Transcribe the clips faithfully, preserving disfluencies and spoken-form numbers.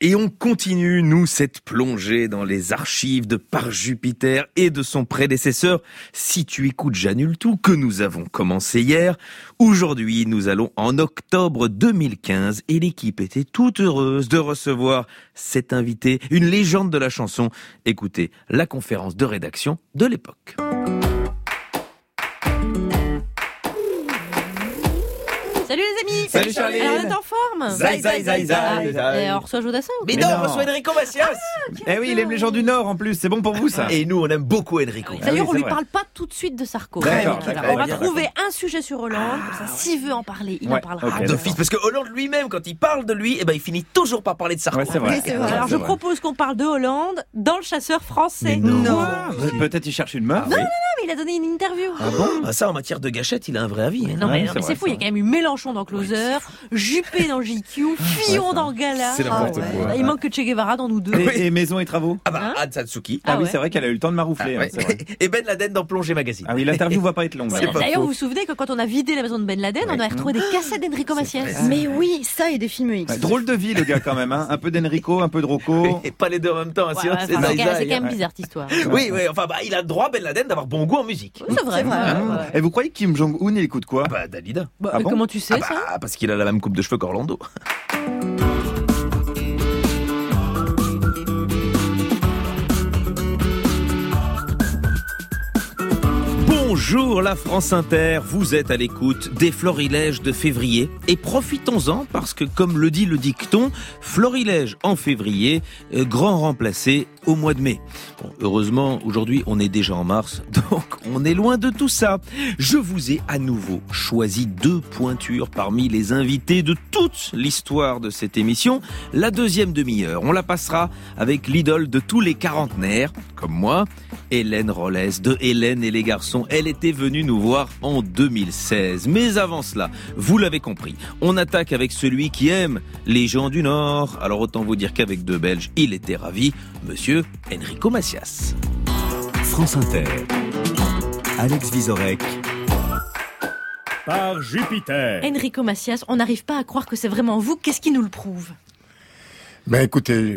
Et on continue, nous, cette plongée dans les archives de Par Jupiter et de son prédécesseur, Si tu écoutes, j'annule tout, que nous avons commencé hier. Aujourd'hui, nous allons en octobre deux mille quinze et l'équipe était toute heureuse de recevoir cet invité, une légende de la chanson. Écoutez la conférence de rédaction de l'époque. Salut les amis. Salut Charline. Alors on est en forme. Zai, zai, zai, zai, Ah, zai. et on reçoit Jodassin ou Mais quoi non, non. on reçoit Enrico Macias. Eh oui, il aime les gens du Nord en plus, c'est bon pour vous ça. Et nous, on aime beaucoup Enrico. D'ailleurs, Ah oui, on c'est lui vrai. parle pas tout de suite de Sarko. D'accord, Qui va- d'accord, on va bien, trouver un sujet sur Hollande, comme ça, s'il veut en parler, il Ouais, en parlera. ok, Ah, d'accord. d'office, parce que Hollande lui-même, quand il parle de lui, eh ben, il finit toujours par parler de Sarko. Ouais, c'est vrai. Oui, c'est vrai. Alors C'est je vrai. propose qu'on parle de Hollande dans Le Chasseur français. Mais non. Ah, Peut-être il cherche une meuf. mais il a donné une interview. Ah bon ah, ça, en matière de gâchette, il a un vrai avis. Hein. Non mais, Ouais, non, c'est mais vrai, c'est fou, c'est il y a quand même eu Mélenchon dans Closer, Juppé dans J Q, Fillon ça. dans Gala. C'est n'importe Ah quoi. Il manque que Che Guevara dans nous deux. Et, et maison et travaux. Ah bah, Hein Anne Satsuki. Ah, Ah oui, ouais. c'est vrai qu'elle a eu le temps de maroufler. Ah, hein, ouais. c'est vrai. Et Ben Laden dans Plongée Magazine. Ah oui, l'interview va pas être longue. C'est là. pas D'ailleurs, faux. vous vous souvenez que quand on a vidé la maison de Ben Laden, on a retrouvé des cassettes d'Enrico Macias. vrai. Mais oui, ça et des films X. Ouais, drôle de vie le gars quand même, hein. Un peu d'Enrico, un peu de Rocco. Et pas les deux en même temps, hein, Ouais, sinon ouais, c'est enfin, c'est zai, quand même- zai, c'est quand même hein. bizarre cette histoire. Oui, oui, enfin, bah, il a le droit, Ben Laden, d'avoir bon goût en musique. Oui, c'est vrai. C'est vrai. ouais, Ah. ouais. Et vous croyez que Kim Jong-un il écoute quoi? Ah bah, Dalida. Bah, Ah bon comment tu sais Ah ça bah, parce qu'il a la même coupe de cheveux qu'Orlando. Bonjour la France Inter, vous êtes à l'écoute des florilèges de février et profitons-en parce que comme le dit le dicton, florilège en février, euh, grand remplacé au mois de mai. Bon, heureusement aujourd'hui on est déjà en mars, donc on est loin de tout ça. Je vous ai à nouveau choisi deux pointures parmi les invités de toute l'histoire de cette émission. La deuxième demi-heure, on la passera avec l'idole de tous les quarantenaires, comme moi, Hélène Rollès de Hélène et les garçons. Elle était venue nous voir en deux mille seize. Mais avant cela, vous l'avez compris, on attaque avec celui qui aime les gens du Nord. Alors autant vous dire qu'avec deux Belges, il était ravi, monsieur Enrico Macias. France Inter. Alex Vizorek. Par Jupiter. Enrico Macias, on n'arrive pas à croire que c'est vraiment vous. Qu'est-ce qui nous le prouve? Ben écoutez,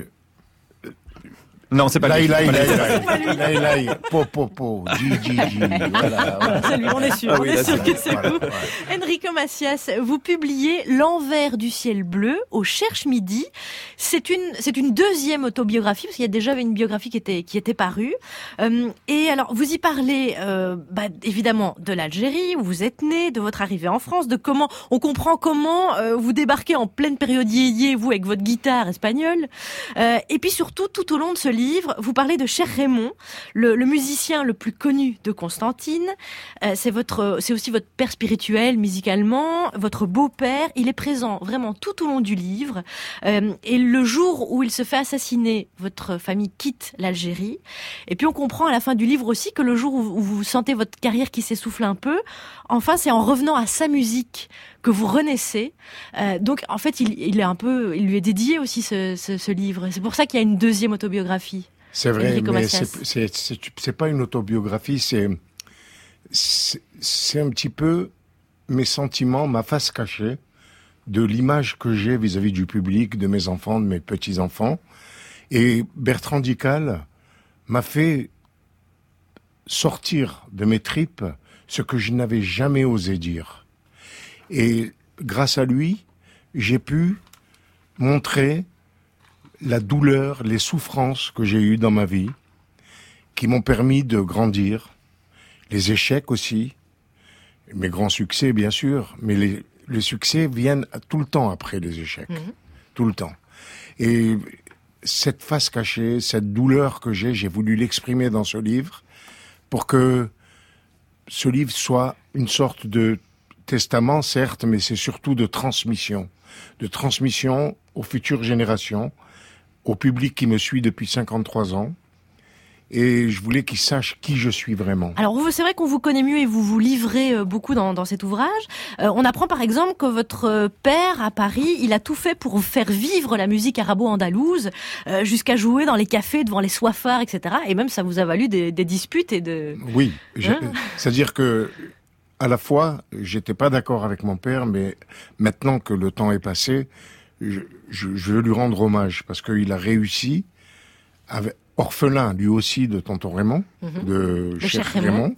Non, c'est pas là, lui. là, c'est pas là, lui. là, là, là, là, po, po, po, G, G, G, voilà, voilà. C'est lui, on est sûr, Ah on oui, est là, sûr c'est que c'est voilà, vous. voilà. Enrico Macias, vous publiez L'envers du ciel bleu au Cherche Midi. C'est une, c'est une deuxième autobiographie, parce qu'il y a déjà une biographie qui était, qui était parue. Euh, et alors, vous y parlez, euh, bah, évidemment, de l'Algérie, où vous êtes né, de votre arrivée en France, de comment, on comprend comment euh, vous débarquez en pleine période yéyé, vous, avec votre guitare espagnole. Euh, et puis surtout, tout au long de ce livre, vous parlez de Cher Raymond, le, le musicien le plus connu de Constantine. Euh, c'est votre, c'est aussi votre père spirituel musicalement, votre beau-père. Il est présent vraiment tout au long du livre. Euh, et le jour où il se fait assassiner, votre famille quitte l'Algérie. Et puis on comprend à la fin du livre aussi que le jour où, où vous sentez votre carrière qui s'essouffle un peu, enfin c'est en revenant à sa musique que vous renaissez. Euh, donc en fait, il, il est un peu, il lui est dédié aussi ce, ce, ce livre. C'est pour ça qu'il y a une deuxième autobiographie. C'est vrai, Enrico mais Macias. c'est, c'est, c'est, c'est pas une autobiographie, c'est, c'est, c'est un petit peu mes sentiments, ma face cachée de l'image que j'ai vis-à-vis du public, de mes enfants, de mes petits-enfants. Et Bertrand Dical m'a fait sortir de mes tripes ce que je n'avais jamais osé dire. Et grâce à lui, j'ai pu montrer la douleur, les souffrances que j'ai eues dans ma vie, qui m'ont permis de grandir, les échecs aussi, mes grands succès bien sûr, mais les, les succès viennent tout le temps après les échecs, mmh. tout le temps. Et cette face cachée, cette douleur que j'ai, j'ai voulu l'exprimer dans ce livre pour que ce livre soit une sorte de testament, certes, mais c'est surtout de transmission, de transmission aux futures générations, au public qui me suit depuis cinquante-trois ans. Et je voulais qu'il sache qui je suis vraiment. Alors, c'est vrai qu'on vous connaît mieux et vous vous livrez beaucoup dans, dans cet ouvrage. Euh, on apprend par exemple que votre père, à Paris, il a tout fait pour faire vivre la musique arabo-andalouse, euh, jusqu'à jouer dans les cafés, devant les soifards, et cetera. Et même, ça vous a valu des, des disputes et de... Oui, je, Hein c'est-à-dire que, à la fois, j'étais pas d'accord avec mon père, mais maintenant que le temps est passé, je, je, je veux lui rendre hommage parce qu'il a réussi, avec, orphelin lui aussi de Tonton Raymond, mmh. de Cheikh Raymond, Raymond,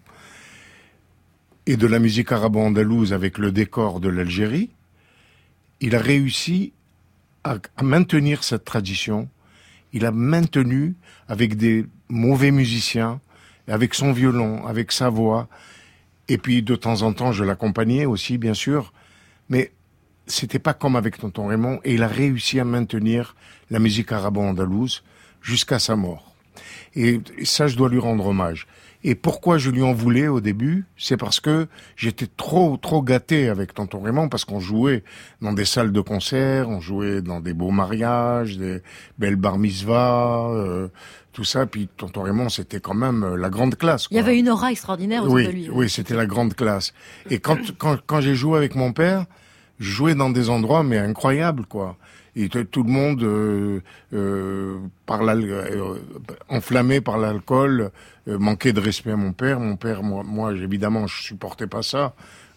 et de la musique arabo-andalouse avec le décor de l'Algérie, il a réussi à, à maintenir cette tradition. Il a maintenu avec des mauvais musiciens, avec son violon, avec sa voix, et puis de temps en temps je l'accompagnais aussi bien sûr, mais c'était pas comme avec Tonton Raymond, et il a réussi à maintenir la musique arabo-andalouse jusqu'à sa mort. Et ça, je dois lui rendre hommage. Et pourquoi je lui en voulais au début, c'est parce que j'étais trop, trop gâté avec Tonton Raymond, parce qu'on jouait dans des salles de concert, on jouait dans des beaux mariages, des belles bar mitzvahs, euh, tout ça. Puis Tonton Raymond, c'était quand même la grande classe, quoi. Il y avait une aura extraordinaire autour oui, de lui. Oui, c'était la grande classe. Et quand, quand, quand j'ai joué avec mon père, je jouais dans des endroits, mais incroyables, quoi. Et tout le monde, euh, euh, par euh, enflammé par l'alcool, euh, manquait de respect à mon père. Mon père, moi, moi évidemment, je supportais pas ça.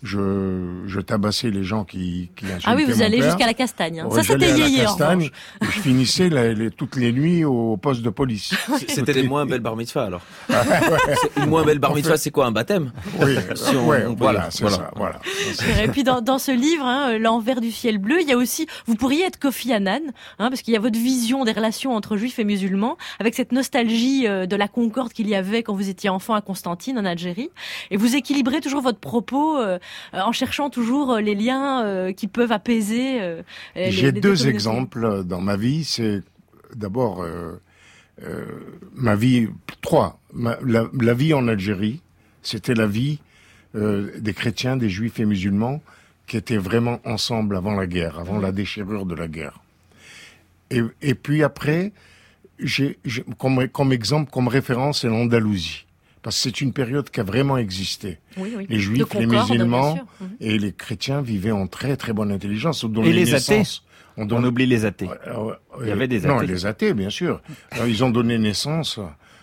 Je, je tabassais les gens qui, qui insultaient mon père. Ah oui, vous allez jusqu'à la Castagne. Hein. Ouais, ça, c'était yéyé, en revanche. Je finissais la, les, toutes les nuits au poste de police. C'était les moins belles bar mitzvahs, alors. Ah, ouais. Une moins belle bar mitzvah, c'est quoi, un baptême? Oui, si on, ouais, on voilà, c'est voilà. ça, voilà. Et puis, dans, dans ce livre, hein, L'envers du ciel bleu, il y a aussi, vous pourriez être Kofi Annan, hein, parce qu'il y a votre vision des relations entre juifs et musulmans, avec cette nostalgie euh, de la concorde qu'il y avait quand vous étiez enfant à Constantine, en Algérie. Et vous équilibrez toujours votre propos, euh, en cherchant toujours les liens euh, qui peuvent apaiser. Euh, les, J'ai les deux, deux exemples dans ma vie. C'est d'abord euh, euh, ma vie, trois. Ma, la, la vie en Algérie, c'était la vie euh, des chrétiens, des juifs et musulmans qui étaient vraiment ensemble avant la guerre, avant mmh. la déchirure de la guerre. Et, et puis après, j'ai, j'ai comme, comme exemple, comme référence, c'est l'Andalousie. Parce que c'est une période qui a vraiment existé. Oui, oui. Les juifs, Concorde, les musulmans mmh. et les chrétiens vivaient en très très bonne intelligence. On et les naissance, athées on, donne... on oublie les athées. Euh, euh, Il y avait des athées. Non, les athées, bien sûr. Alors, ils ont donné naissance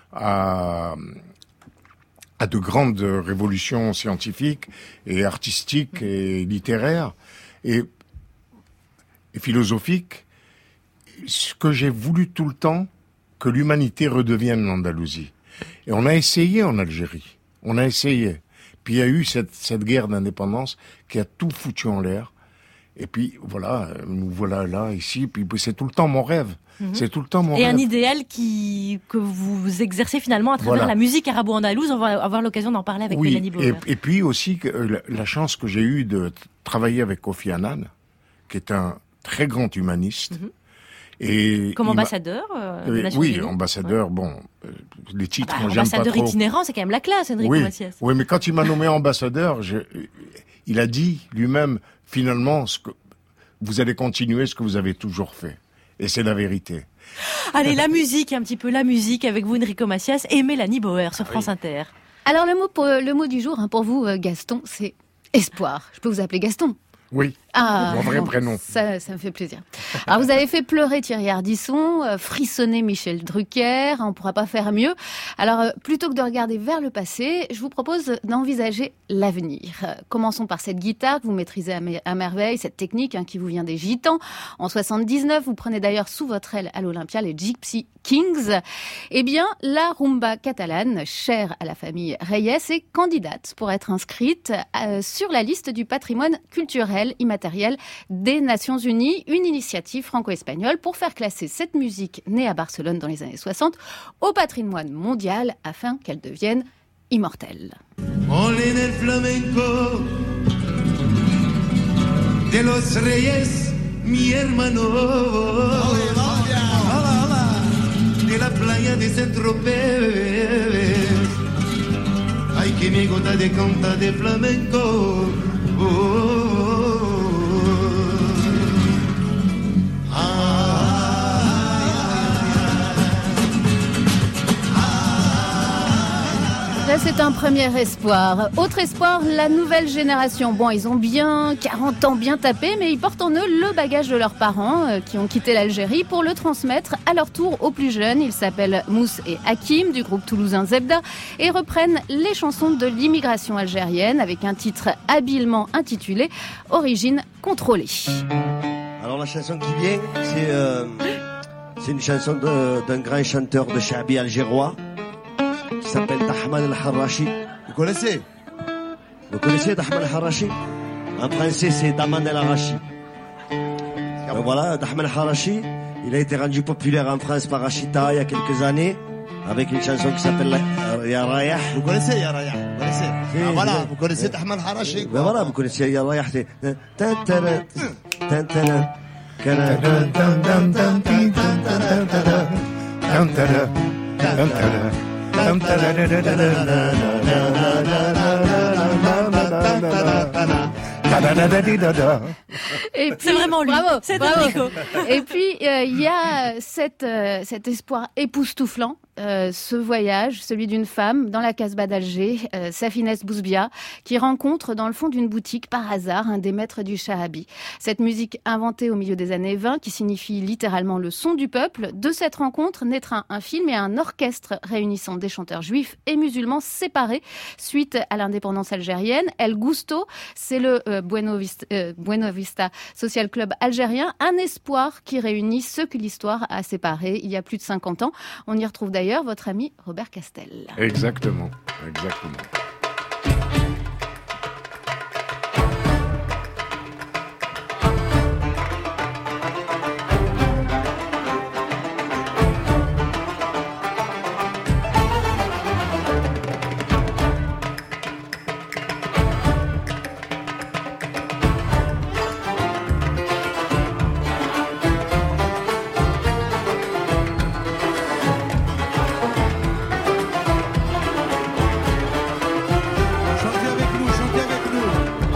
à, à de grandes révolutions scientifiques et artistiques mmh. et littéraires et, et philosophiques. Ce que j'ai voulu tout le temps, que l'humanité redevienne l'Andalousie. Et on a essayé en Algérie. On a essayé. Puis il y a eu cette, cette guerre d'indépendance qui a tout foutu en l'air. Et puis voilà, nous voilà là, ici. Puis c'est tout le temps mon rêve. Mmh. C'est tout le temps mon et rêve. Et un idéal qui, que vous exercez finalement à travers voilà. la musique arabo-andalouse. On va avoir l'occasion d'en parler avec oui, Mélanie Bauer. Et, et puis aussi la, la chance que j'ai eue de travailler avec Kofi Annan, qui est un très grand humaniste. Mmh. Et comme ambassadeur euh, des Nations Oui, Unies. ambassadeur, ouais. bon, euh, les titres, ah bah, moi, j'aime pas trop. Ambassadeur itinérant, c'est quand même la classe, Enrico oui, Macias. Oui, mais quand il m'a nommé ambassadeur, je, il a dit lui-même, finalement, ce que, vous allez continuer ce que vous avez toujours fait. Et c'est la vérité. Allez, la musique, un petit peu la musique avec vous, Enrico Macias et Mélanie Bauer sur France oui. Inter. Alors, le mot, pour, le mot du jour, hein, pour vous, Gaston, c'est espoir. Je peux vous appeler Gaston? Oui, ah, mon vrai bon, prénom. Ça, ça me fait plaisir. Alors, vous avez fait pleurer Thierry Ardisson, euh, frissonner Michel Drucker, on ne pourra pas faire mieux. Alors, euh, plutôt que de regarder vers le passé, je vous propose d'envisager l'avenir. Euh, commençons par cette guitare que vous maîtrisez à, me- à merveille, cette technique hein, qui vous vient des Gitans. En soixante-dix-neuf, vous prenez d'ailleurs sous votre aile à l'Olympia les Gypsy Kings. Eh bien, la rumba catalane, chère à la famille Reyes, est candidate pour être inscrite euh, sur la liste du patrimoine culturel immatériel des Nations Unies, une initiative franco-espagnole pour faire classer cette musique née à Barcelone dans les années soixante au patrimoine mondial afin qu'elle devienne immortelle. On est el flamenco de los reyes, mi hermano. De la playa de Saint-Tropez. Ay, que me gusta de cantar de flamenco. Oh, oh, oh. Là, c'est un premier espoir. Autre espoir, la nouvelle génération. Bon, ils ont bien quarante ans bien tapés, mais ils portent en eux le bagage de leurs parents euh, qui ont quitté l'Algérie pour le transmettre à leur tour aux plus jeunes. Ils s'appellent Mousse et Hakim du groupe toulousain Zebda et reprennent les chansons de l'immigration algérienne avec un titre habilement intitulé « Origine contrôlée ». Alors Alors la chanson qui vient, c'est euh, c'est une chanson de, d'un grand chanteur de Chabi algérois qui s'appelle Tahman el-Harrachi. Vous connaissez? Vous connaissez Tahman el-Harrachi? En français, c'est Daman el-Harrachi. Donc voilà, Tahman el-Harrachi, il a été rendu populaire en France par Rachita il y a quelques années avec une chanson qui s'appelle euh, Ya Rayah. Vous connaissez Ya Rayah? Vous connaissez? Si, Ah voilà, si. vous connaissez Tahman el-Harrachi. Ben voilà, vous connaissez Ya Rayah, c'est Tantana, Tantana, Kana. Et puis, C'est vraiment lui. Bravo, C'est bravo. Enrico. Et puis, euh, il y a cet, euh, cet espoir époustouflant, euh, ce voyage, celui d'une femme dans la Casbah d'Alger, euh, Safinès Bouzbia, qui rencontre dans le fond d'une boutique, par hasard, un des maîtres du Shahabi. Cette musique inventée au milieu des années vingt, qui signifie littéralement le son du peuple, de cette rencontre naîtra un film et un orchestre réunissant des chanteurs juifs et musulmans séparés suite à l'indépendance algérienne. El Gusto, c'est le euh, Bueno Vista, euh, Bueno Vista Social Club algérien, un espoir qui réunit ceux que l'histoire a séparés il y a plus de cinquante ans. On y retrouve d'ailleurs votre ami Robert Castel. Exactement, exactement. Chantez avec nous, chantez avec nous.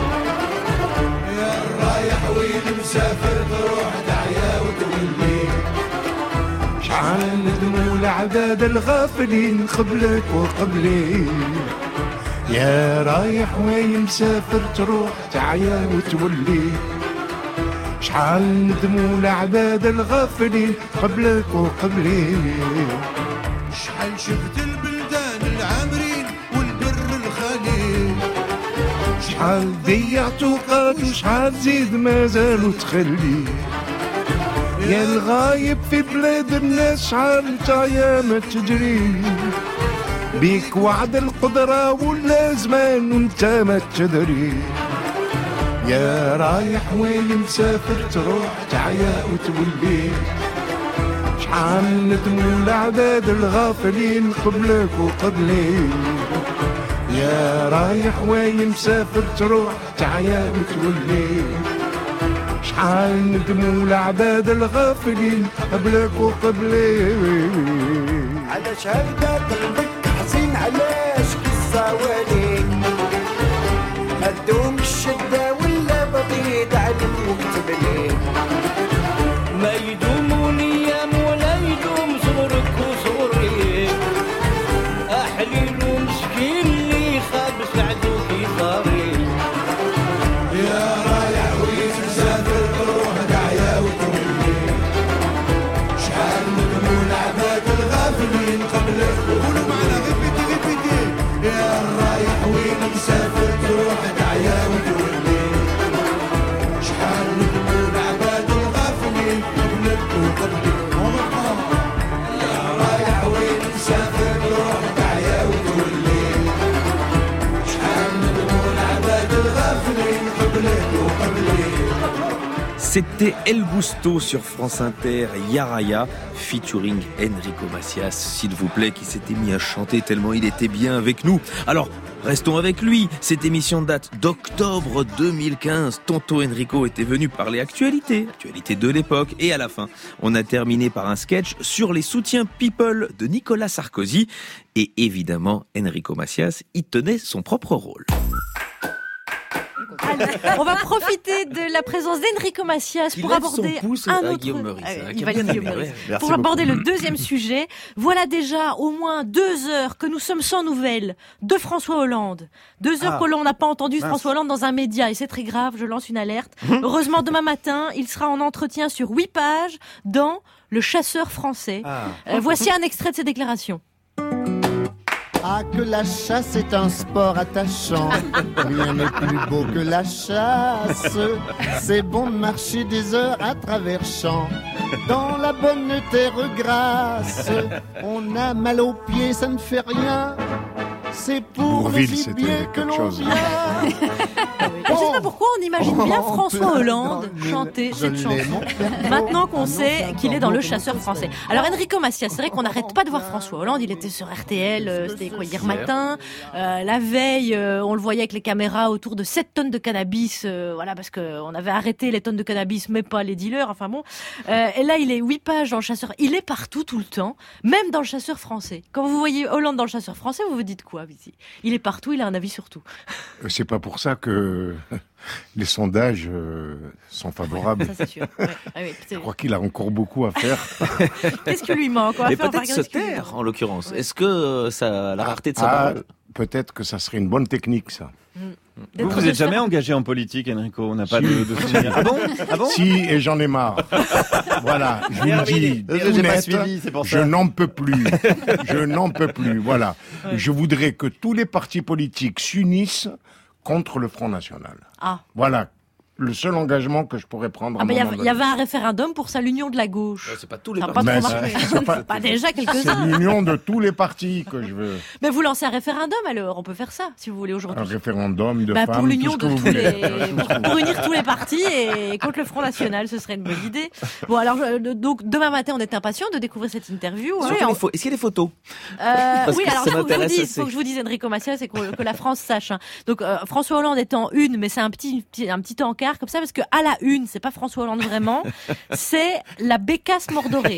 يا رايح وين مسافر تروح تعيا وتولي. شحال ندموا العباد الغافلين قبلك وقبلي، يا رايح وين مسافر تروح تعيا وتولي. شحال ندموا العباد الغافلين قبلك وقبلي، شحال شفت البلدان العامرين والبر الخالي. شحال ضيعت وقات وشحال زيد مازالوا تخلي. يا الغايب في بلاد الناس شحال تعيا ما تدري، بيك وعد القدرة ولا زمان وانت ما تدري. يا رايح وين مسافر تروح تعيا وتولي. شحال ندموا العباد الغافلين قبلك وقبلي، يا رايح وين مسافر تروح تعيا وتولي. شحال ندموا العباد الغافلين قبلك وقبلي. علاش هكذا قلبك حزين علاش كالصوالي هدوم الشدة ولا بغيت علم وكتب لي ما يدوم الايام ولا يدوم صغرك وصغري احليل ومسكين اللي خاب سعدو في صاري. يا رايح وين مسافر تروح تعيا وتولي. شحال ندموا العباد الغافلين قبلك. قولوا معنا ريبيتي ريبيتي. يا رايح وين مسافر تروح تعيا وتولي. شحال ندموا العباد الغافلين قبلك وقبلي. يا رايح وين مسافر تروح تعيا وتولي. شحال ندموا العباد الغافلين قبلك وقبلي. C'était El Gusto sur France Inter, Ya Rayah, featuring Enrico Macias, s'il vous plaît, qui s'était mis à chanter tellement il était bien avec nous. Alors, restons avec lui. Cette émission date d'octobre deux mille quinze. Tonton Enrico était venu parler actualité, actualité de l'époque. Et à la fin, on a terminé par un sketch sur les soutiens people de Nicolas Sarkozy. Et évidemment, Enrico Macias y tenait son propre rôle. On va profiter de la présence d'Enrico Macias Qui pour lève aborder son pouce un à autre. Guillaume Meurice, Ah, hein, il qui a va bien dire aimé, Guillaume ouais. Meurice. Merci Pour aborder beaucoup. le deuxième sujet, voilà déjà au moins deux heures que nous sommes sans nouvelles de François Hollande. Deux heures Ah. que l'on n'a pas entendu Mince. François Hollande dans un média et c'est très grave. Je lance une alerte. Heureusement, demain matin, il sera en entretien sur huit pages dans Le Chasseur français. Ah. Euh, voici un extrait de ses déclarations. Ah, que la chasse est un sport attachant. Rien n'est plus beau que la chasse. C'est bon de marcher des heures à travers champs. Dans la bonne terre grasse. On a mal aux pieds, ça ne fait rien. C'est pour Bourvil, le c'était gibier que quelque l'on chose. vient. Je sais pas pourquoi on imagine bien Oh, François on peut- Hollande non, je- chanter je cette l'ai, chanson. mon père. Maintenant qu'on Ah non, sait c'est qu'il est encore dans bon, le comment chasseur ça se français. fait Alors Enrico Macias, c'est vrai qu'on n'arrête pas de voir François Hollande. Il était sur R T L, euh, c'était quoi hier matin. Euh, la veille, euh, on le voyait avec les caméras autour de sept tonnes de cannabis. euh, voilà, parce que on avait arrêté les tonnes de cannabis, mais pas les dealers. Enfin bon. Euh, et là, il est huit pages dans le chasseur. Il est partout tout le temps, même dans le chasseur français. Quand vous voyez Hollande dans le chasseur français, vous vous dites quoi, Vizi? Il est partout, il a un avis sur tout. C'est pas pour ça que les sondages euh, sont favorables. Ça c'est sûr. Ouais. Ah oui, c'est- Je crois qu'il a encore beaucoup à faire. Qu'est-ce qui lui manque? On va Mais faire peut-être par- se qu'est-ce qui lui taire, manque en l'occurrence. Est-ce que euh, ça, la rareté de sa Ah, parole peut-être que ça serait une bonne technique, ça. D'être Vous, vous êtes sûr. jamais engagé en politique, Enrico? On n'a pas Si. de, de souvenir. Ah bon? Ah bon? Si, et j'en ai marre. Voilà, je vous le dis, J'ai tout pas net, suivi, c'est pour je ça. n'en peux plus. Je n'en peux plus, voilà. Je voudrais que tous les partis politiques s'unissent contre le Front National. Ah. Voilà, le seul engagement que je pourrais prendre à Ah un ben, il y moment avait- il donné. y avait un référendum pour ça, l'union de la gauche. Ouais, c'est pas tous les Ça n'a partis. pas Mais trop ça- marché. c'est pas- Pas déjà C'est quelques-uns. l'union de tous les partis que je veux. Mais vous lancez un référendum alors, on peut faire ça si vous voulez Un aujourd'hui. référendum de Bah, femmes, pour l'union tout ce de que tous vous voulez. les, pour, pour unir tous les partis et contre le Front National, ce serait une bonne idée. Bon alors je- donc demain matin, on est impatient de découvrir cette interview. hein. Surtout Et on- les pho- Est-ce qu'il y a des photos Euh, Parce oui, que alors ça il faut que je vous m'intéresse dise, assez. faut que je vous dise Enrico Macias, c'est que, que la France sache. hein. Donc euh, François Hollande est en une, mais c'est un petit, petit un petit encart comme ça parce que à la une, c'est pas François Hollande vraiment, c'est la bécasse mordorée.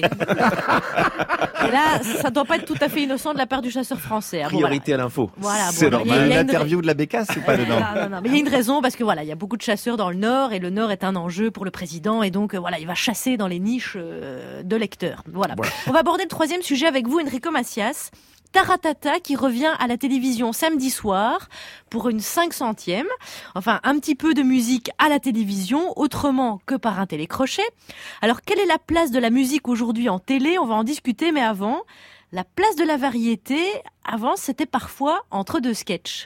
Et là, ça doit pas être tout à fait innocent de la part du chasseur français. hein. Bon, Priorité à l'info. Voilà, bon, C'est alors, il y a- il normal. y a une- L'interview de la bécasse, c'est pas Euh, dedans. non, non, non, mais il y a une raison parce que voilà, il y a beaucoup de chasseurs dans le Nord et le Nord est un enjeu pour le président et donc euh, voilà, il va chasser dans les niches euh, de lecteurs. Voilà. On va aborder le troisième sujet avec vous, Enrico Macias. Taratata qui revient à la télévision samedi soir pour une cinq centième. Enfin, un petit peu de musique à la télévision, autrement que par un télécrochet. Alors, quelle est la place de la musique aujourd'hui en télé? On va en discuter, mais avant, la place de la variété, avant, c'était parfois entre deux sketchs.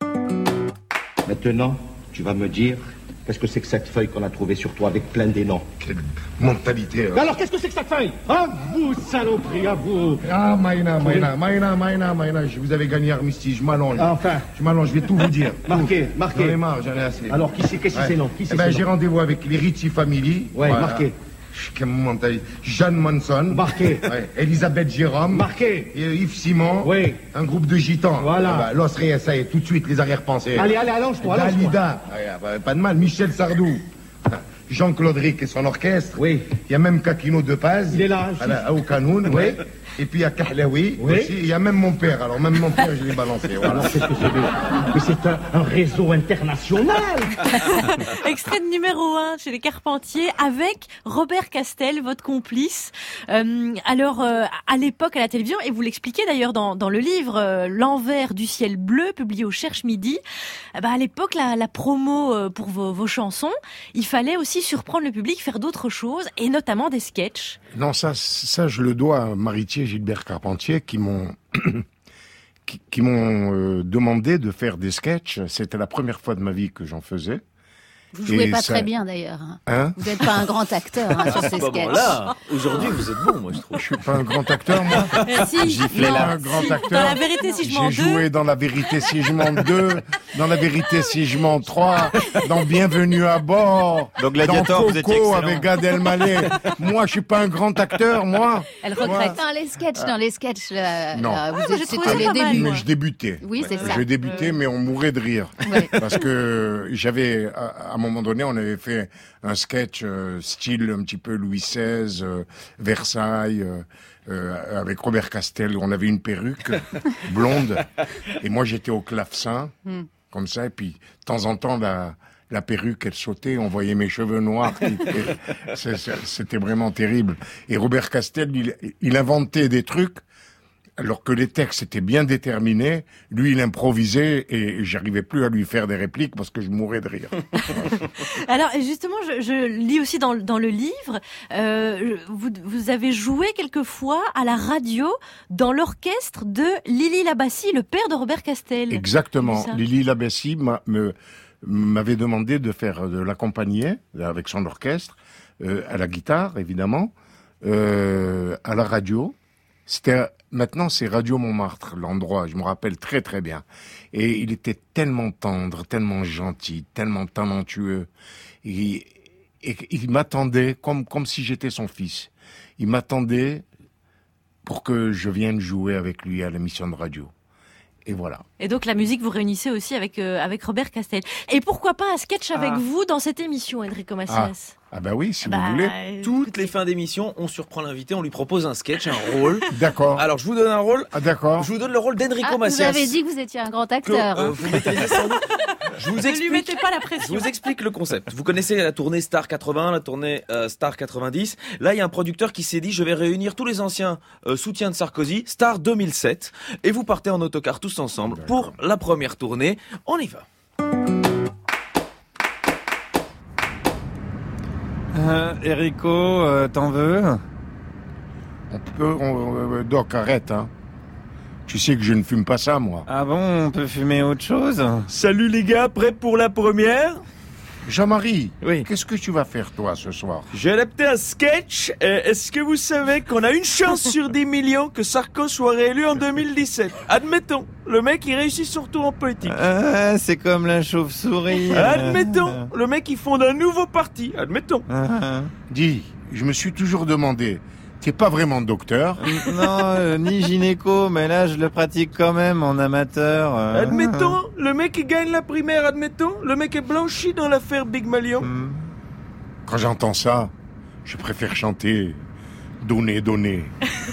Maintenant, tu vas me dire qu'est-ce que c'est que cette feuille qu'on a trouvée sur toi avec plein d'énoncés. Quelle mentalité. hein. Mais alors, qu'est-ce que c'est que cette feuille? À vous, saloperie, à vous. Ah, Maïna, Maïna, Maïna, Maïna, Maïna, je vous avais gagné Armistice, je m'allonge. Enfin. Je m'allonge, je vais tout vous dire. Marqué, Tout. marqué. J'en ai marre, j'en ai assez. Alors, qui c'est, qu'est-ce que Ouais. c'est, non? Qui c'est, Eh ben, c'est, j'ai non? rendez-vous avec les Ritchie Family. Ouais, marqué. Quelle mentalité. Jeanne Manson. Marqué. Ouais. Elisabeth Jérôme. Marqué. Et Yves Simon. Oui. Un groupe de gitans. Voilà. Ah bah, Los Reyes, ça y est, tout de suite, les arrière-pensées. Allez, allez, allonge-toi, allonge-toi. Dalida. Ah, y a pas- pas de mal. Michel Sardou. Jean-Claude Ric et son orchestre. Oui. Il y a même Kakino de Paz. Il est là, aussi. Voilà, au Canoun, Oui. ouais. Et puis il y a Kahlaoui Oui. aussi. Il y a même mon père. Alors même mon père, je l'ai balancé. Voilà. Alors, qu'est-ce que c'est que- Mais c'est un, un réseau international. Extrait de numéro un chez les Carpentiers avec Robert Castel, votre complice. Euh, alors, euh, à l'époque, à la télévision, et vous l'expliquez d'ailleurs dans, dans le livre euh, L'envers du ciel bleu, publié au Cherche Midi, eh ben, à l'époque, la, la promo euh, pour vos, vos chansons, il fallait aussi surprendre le public, faire d'autres choses, et notamment des sketchs. Non, ça, ça, je le dois à Maritier et Gilbert Carpentier qui m'ont qui, qui m'ont euh, demandé de faire des sketchs. C'était la première fois de ma vie que j'en faisais. Vous jouez Et pas ça- très bien d'ailleurs. hein. Hein Vous n'êtes pas un grand acteur hein, sur À ces ce sketchs. moment-là, aujourd'hui, vous êtes bon, moi, je trouve. Je suis pas un grand acteur, moi. Euh, si, Giflez non, là. Un grand si, acteur. Dans la vérité, si je m'en J'ai deux. joué dans La Vérité si je mens deux, dans La Vérité si je mens trois, dans Bienvenue à bord, Donc, Gladiator, dans vous étiez Coco excellent. avec Gad Elmaleh. Moi, je suis pas un grand acteur, moi. Elle Moi, regrette. Dans les sketchs, dans les sketchs, là, Non. là, vous Ah, moi, j'ai êtes- trouvé c'était ça les pas mal, débuts. moi. Mais je débutais. Oui, c'est ça. Je débutais, mais on mourait de rire. Ouais. Parce que j'avais, à, à un moment donné, on avait fait un sketch euh, style un petit peu Louis seize, euh, Versailles, euh, euh, avec Robert Castel. On avait une perruque blonde. Et moi, j'étais au clavecin, Hmm. comme ça. Et puis, de temps en temps, la, la perruque, elle sautait. On voyait mes cheveux noirs. qui étaient- c'est- c'est- C'était vraiment terrible. Et Robert Castel, il, il inventait des trucs alors que les textes étaient bien déterminés, lui, il improvisait et j'arrivais plus à lui faire des répliques parce que je mourais de rire. Alors, justement, je, je lis aussi dans, dans le livre, euh, vous, vous avez joué quelquefois à la radio dans l'orchestre de Lili Labassie, le père de Robert Castel. Exactement. Lili Labassie m'a, me, m'avait demandé de faire, de l'accompagner avec son orchestre, euh, à la guitare, évidemment, euh, à la radio. C'était, maintenant, c'est Radio Montmartre, l'endroit, je me rappelle très très bien. Et il était tellement tendre, tellement gentil, tellement talentueux. Et, et il m'attendait comme, comme si j'étais son fils. Il m'attendait pour que je vienne jouer avec lui à l'émission de radio. Et voilà. Et donc la musique vous réunissait aussi avec euh, avec Robert Castel. Et pourquoi pas un sketch avec Ah. vous dans cette émission, Enrico Macias? Ah ben oui, si Bah, vous voulez. euh, Toutes les fins d'émission, on surprend l'invité, on lui propose un sketch, un rôle. D'accord. Alors, je vous donne un rôle. Ah d'accord. Je vous donne le rôle d'Enrico Ah, vous Macias. avez dit que vous étiez un grand que, acteur. euh, hein. vous maîtrisez sans doute. Je vous Ne lui explique. mettez pas la Je pression. vous explique le concept. Vous connaissez la tournée Star quatre-vingts, la tournée euh, Star quatre-vingt-dix. Là, il y a un producteur qui s'est dit, je vais réunir tous les anciens euh, soutiens de Sarkozy, Star deux mille sept, et vous partez en autocar tous ensemble pour la première tournée. On y va. Euh, Enrico, euh, t'en veux? On peut, on, euh, Doc, arrête, hein. Tu sais que je ne fume pas ça, moi. Ah bon, on peut fumer autre chose? Salut les gars, prêts pour la première? Jean-Marie, Oui. qu'est-ce que tu vas faire, toi, ce soir? J'ai adapté un sketch. Euh, Est-ce que vous savez qu'on a une chance sur dix millions que Sarko soit réélu en deux mille dix-sept? Admettons, le mec il réussit surtout en politique. Ah, c'est comme la chauve-souris. Admettons, le mec il fonde un nouveau parti. Admettons. Ah, Dis, je me suis toujours demandé, t'es pas vraiment docteur? non, euh, ni gynéco, mais là je le pratique quand même en amateur. euh. Admettons, le mec il gagne la primaire. Admettons, le mec est blanchi dans l'affaire Big Malion. Hmm. Quand j'entends ça, je préfère chanter Donnez, donnez.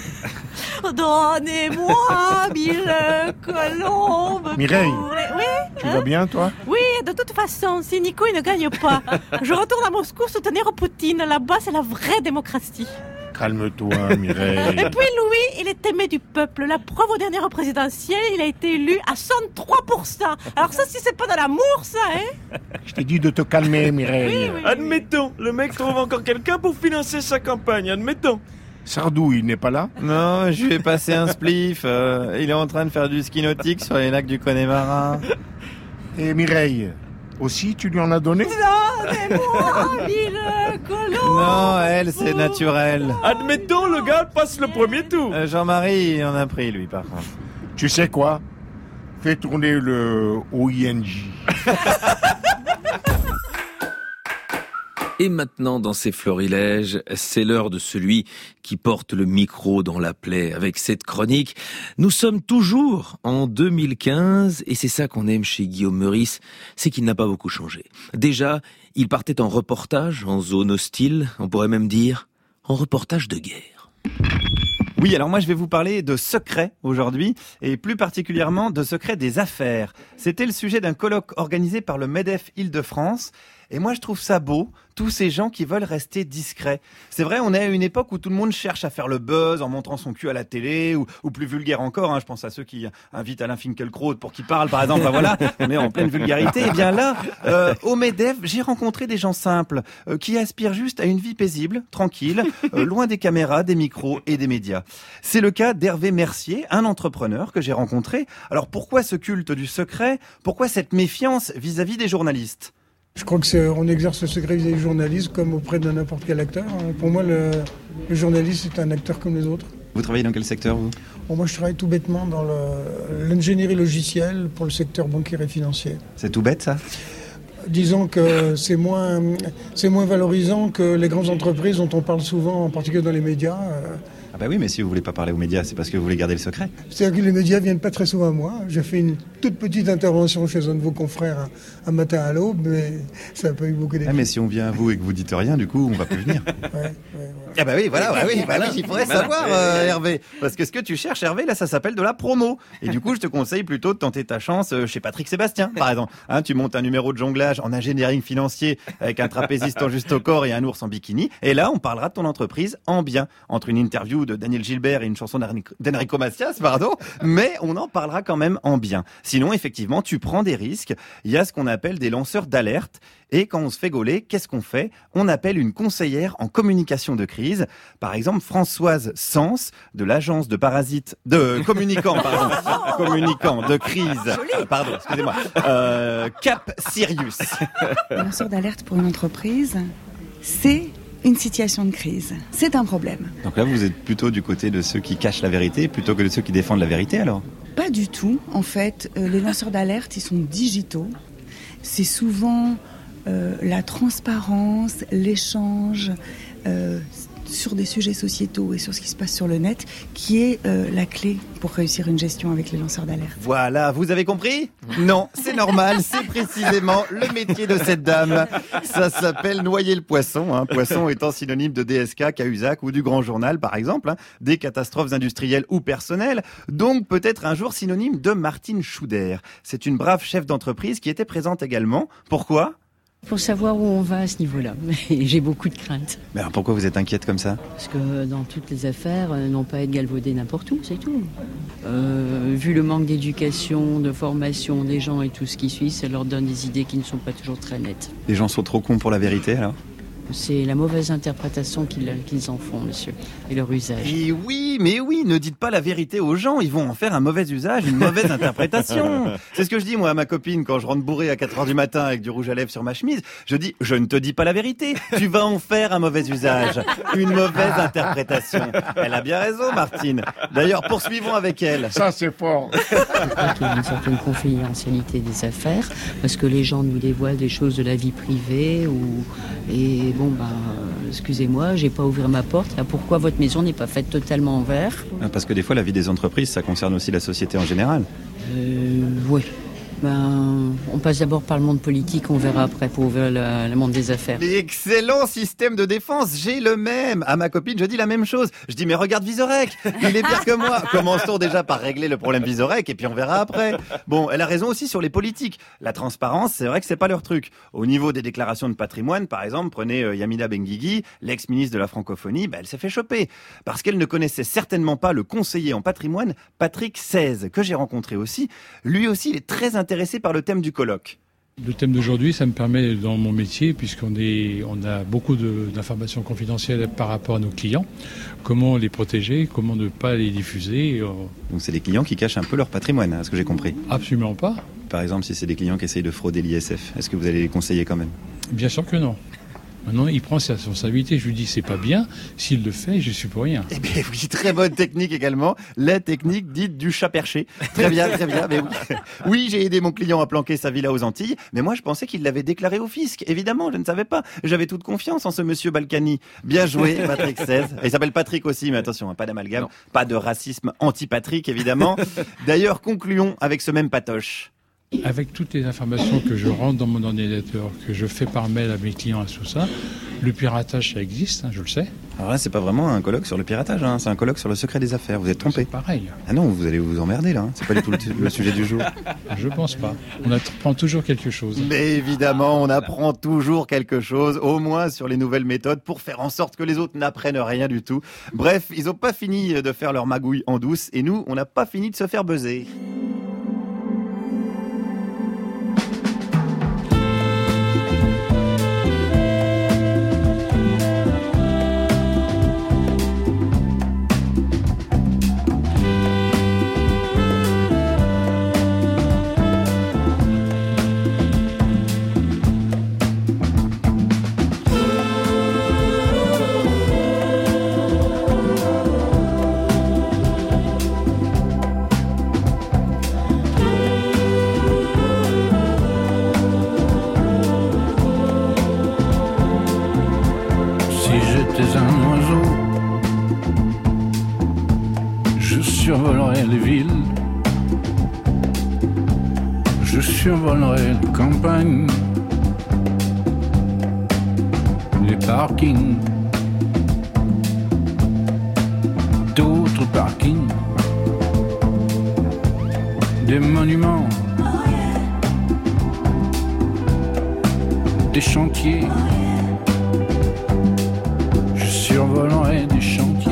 Donnez-moi mille colombes. Mireille. pour les- Oui, Tu vas bien, toi? oui, de toute façon, si Nico il ne gagne pas, je retourne à Moscou soutenir Poutine. Là-bas, c'est la vraie démocratie. Calme-toi, Mireille. Et puis Louis, il est aimé du peuple. La preuve, aux dernières présidentielles, il a été élu à cent trois pour cent. Alors ça, si c'est pas de l'amour, ça, hein? Je t'ai dit de te calmer, Mireille. Oui, oui. Admettons, le mec trouve encore quelqu'un pour financer sa campagne. Admettons. Sardou, il n'est pas là? Non, je lui ai passé un spliff. euh, il est en train de faire du ski nautique sur les lacs du Connemara. Et Mireille, aussi, tu lui en as donné? Donnez-moi mille colombes. Non, elle, c'est naturel. Admettons, le gars passe le premier tour. Euh, Jean-Marie, il en a pris, lui, par contre. Tu sais quoi? Fais tourner le O I N J. Et maintenant, dans ces florilèges, c'est l'heure de celui qui porte le micro dans la plaie avec cette chronique. Nous sommes toujours en deux mille quinze et c'est ça qu'on aime chez Guillaume Meurice, c'est qu'il n'a pas beaucoup changé. Déjà, il partait en reportage, en zone hostile, on pourrait même dire en reportage de guerre. Oui, alors moi je vais vous parler de secrets aujourd'hui, et plus particulièrement de secrets des affaires. C'était le sujet d'un colloque organisé par le MEDEF Île-de-France, et moi je trouve ça beau, tous ces gens qui veulent rester discrets. C'est vrai, on est à une époque où tout le monde cherche à faire le buzz en montrant son cul à la télé, ou, ou plus vulgaire encore, hein, je pense à ceux qui invitent Alain Finkielkraut pour qu'il parle par exemple, ben voilà, on est en pleine vulgarité. Et bien là, euh, au MEDEF, j'ai rencontré des gens simples, euh, qui aspirent juste à une vie paisible, tranquille, euh, loin des caméras, des micros et des médias. C'est le cas d'Hervé Mercier, un entrepreneur que j'ai rencontré. Alors pourquoi ce culte du secret? Pourquoi cette méfiance vis-à-vis des journalistes? Je crois que c'est, on exerce le secret vis-à-vis du journaliste comme auprès de n'importe quel acteur. Pour moi, le, le journaliste est un acteur comme les autres. Vous travaillez dans quel secteur, vous? Bon, moi, je travaille tout bêtement dans le, l'ingénierie logicielle pour le secteur bancaire et financier. C'est tout bête, ça? Disons que c'est moins, c'est moins valorisant que les grandes entreprises dont on parle souvent, en particulier dans les médias. Ah bah oui, mais si vous voulez pas parler aux médias, c'est parce que vous voulez garder le secret. C'est-à-dire que les médias viennent pas très souvent à moi. J'ai fait une, toute petite intervention chez un de vos confrères un, un matin à l'aube, mais ça n'a pas eu beaucoup d'effet. Ah, mais si on vient à vous et que vous dites rien, du coup, on va plus venir. Ouais, ouais, ouais. Ah bah oui, voilà, bah oui, bah oui, il faudrait savoir, euh, Hervé. Parce que ce que tu cherches, Hervé, là, ça s'appelle de la promo. Et du coup, je te conseille plutôt de tenter ta chance euh, chez Patrick Sébastien, par exemple. Hein, tu montes un numéro de jonglage en engineering financier avec un trapéziste en juste au corps et un ours en bikini. Et là, on parlera de ton entreprise en bien. Entre une interview de Daniel Gilbert et une chanson d'Enrico Macias, pardon. Mais on en parlera quand même en bien. Sinon, effectivement, tu prends des risques. Il y a ce qu'on appelle des lanceurs d'alerte. Et quand on se fait gauler, qu'est-ce qu'on fait? On appelle une conseillère en communication de crise. Par exemple, Françoise Sens, de l'agence de parasites, de communicants, pardon, communicants de crise. Pardon, excusez-moi. Euh, Cap Sirius. Un lanceur d'alerte pour une entreprise, c'est une situation de crise. C'est un problème. Donc là, vous êtes plutôt du côté de ceux qui cachent la vérité plutôt que de ceux qui défendent la vérité, alors? Pas du tout. En fait, euh, les lanceurs d'alerte, ils sont digitaux. C'est souvent euh, la transparence, l'échange euh, sur des sujets sociétaux et sur ce qui se passe sur le net qui est euh, la clé pour réussir une gestion avec les lanceurs d'alerte. Voilà, vous avez compris? Non, c'est normal, c'est précisément le métier de cette dame. Ça s'appelle noyer le poisson, hein. Poisson étant synonyme de D S K, Cahuzac ou du Grand Journal, par exemple, hein. Des catastrophes industrielles ou personnelles, donc peut-être un jour synonyme de Martine Schouder. C'est une brave chef d'entreprise qui était présente également. Pourquoi? Pour savoir où on va à ce niveau-là. J'ai beaucoup de craintes. Mais alors pourquoi vous êtes inquiète comme ça? Parce que dans toutes les affaires, euh, non pas être galvaudé n'importe où, c'est tout. Euh, vu le manque d'éducation, de formation des gens et tout ce qui suit, ça leur donne des idées qui ne sont pas toujours très nettes. Les gens sont trop cons pour la vérité, alors? C'est la mauvaise interprétation qu'ils, qu'ils en font, monsieur, et leur usage. Et oui, mais oui, ne dites pas la vérité aux gens, ils vont en faire un mauvais usage, une mauvaise interprétation. C'est ce que je dis, moi, à ma copine, quand je rentre bourré à quatre heures du matin avec du rouge à lèvres sur ma chemise. Je dis, je ne te dis pas la vérité, tu vas en faire un mauvais usage, une mauvaise interprétation. Elle a bien raison, Martine. D'ailleurs, poursuivons avec elle. Ça, c'est fort. Je crois qu'il y a une certaine confidentialité des affaires, parce que les gens nous dévoilent des choses de la vie privée, ou... et bon, ben, excusez-moi, j'ai pas ouvert ma porte. Là, pourquoi votre maison n'est pas faite totalement en verre? Parce que des fois, la vie des entreprises, ça concerne aussi la société en général. Euh, oui. Ben, on passe d'abord par le monde politique, on verra après pour ouvrir le, le monde des affaires. Excellent système de défense, j'ai le même. À ma copine, je dis la même chose. Je dis, mais regarde Vizorek, il est pire que moi. Commençons déjà par régler le problème Vizorek et puis on verra après. Bon, elle a raison aussi sur les politiques. La transparence, c'est vrai que c'est pas leur truc. Au niveau des déclarations de patrimoine, par exemple, prenez euh, Yamina Benguigui, l'ex-ministre de la francophonie, bah, elle s'est fait choper. Parce qu'elle ne connaissait certainement pas le conseiller en patrimoine, Patrick Seize, que j'ai rencontré aussi. Lui aussi, il est très intéressant intéressé par le thème du colloque. Le thème d'aujourd'hui, ça me permet, dans mon métier, puisqu'on est, on a beaucoup de, d'informations confidentielles par rapport à nos clients, comment les protéger, comment ne pas les diffuser. Donc c'est des clients qui cachent un peu leur patrimoine, à ce que j'ai compris. Absolument pas. Par exemple, si c'est des clients qui essayent de frauder l'I S F, est-ce que vous allez les conseiller quand même? Bien sûr que non. Maintenant, il prend ses responsabilités. Je lui dis, c'est pas bien. S'il le fait, je suis pour rien. Eh bien oui, très bonne technique également. La technique dite du chat perché. Très bien, très bien. Mais oui, oui, j'ai aidé mon client à planquer sa villa aux Antilles. Mais moi, je pensais qu'il l'avait déclaré au fisc. Évidemment, je ne savais pas. J'avais toute confiance en ce monsieur Balkany. Bien joué, Patrick Seize. Il s'appelle Patrick aussi, mais attention, pas d'amalgame. Non. Pas de racisme anti-Patrick, évidemment. D'ailleurs, concluons avec ce même patoche. Avec toutes les informations que je rentre dans mon ordinateur, que je fais par mail à mes clients et tout ça, le piratage, ça existe, hein, je le sais. Alors là, c'est pas vraiment un colloque sur le piratage, hein, c'est un colloque sur le secret des affaires. Vous êtes trompé. C'est pareil. Ah non, vous allez vous emmerder là. Hein. C'est pas du tout le, le sujet du jour. Je pense pas. On apprend toujours quelque chose. Mais évidemment, on apprend toujours quelque chose, au moins sur les nouvelles méthodes, pour faire en sorte que les autres n'apprennent rien du tout. Bref, ils ont pas fini de faire leur magouille en douce, et nous, on n'a pas fini de se faire buzzer. Je survolerai les campagnes, les parkings, d'autres parkings, des monuments, des chantiers. Je survolerai des chantiers.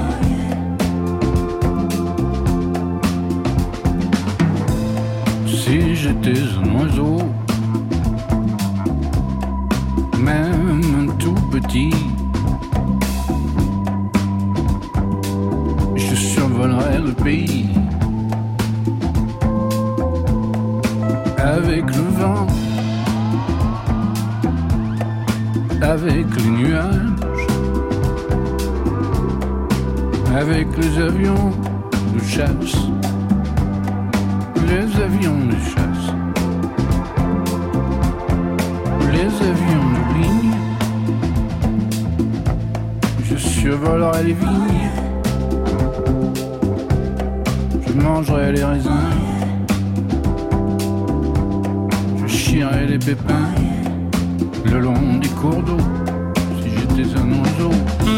Si j'étais un oiseau, même un tout petit, je survolerais le pays avec le vent, avec les nuages, avec les avions de chasse. Les avions de chasse, les avions de ligne, je survolerai les vignes, je mangerai les raisins, je chierai les pépins le long des cours d'eau, si j'étais un oiseau.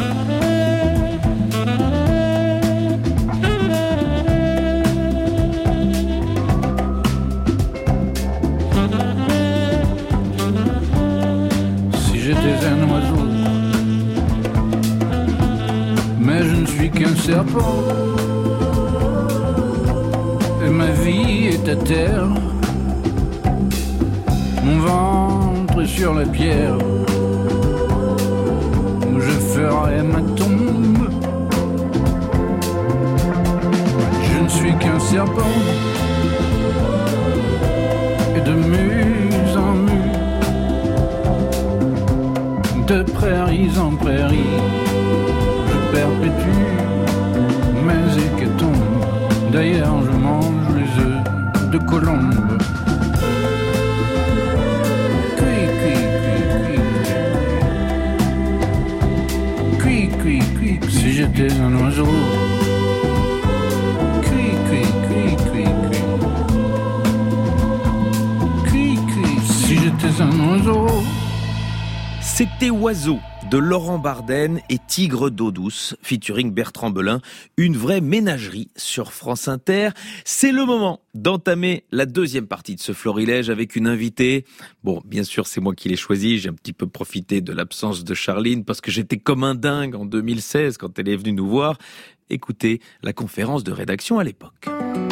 J'étais un oiseau, mais je ne suis qu'un serpent, et ma vie est à terre, mon ventre est sur la pierre, où je ferai ma tombe. Je ne suis qu'un serpent, et de muse en muse, de prairies en prairies, je perpétue mes hécatombes. D'ailleurs, je mange les œufs de colombe. Cui, cui, cui, cui, cui, cui, cui, si j'étais un oiseau. Cui, cui, cui, cui, cui, cui, cui, si j'étais un oiseau. C'était Oiseau de Laurent Barden et Tigre d'eau douce, featuring Bertrand Belin, une vraie ménagerie sur France Inter. C'est le moment d'entamer la deuxième partie de ce florilège avec une invitée. Bon, bien sûr, c'est moi qui l'ai choisie. J'ai un petit peu profité de l'absence de Charline parce que j'étais comme un dingue en deux mille seize quand elle est venue nous voir. Écoutez la conférence de rédaction à l'époque.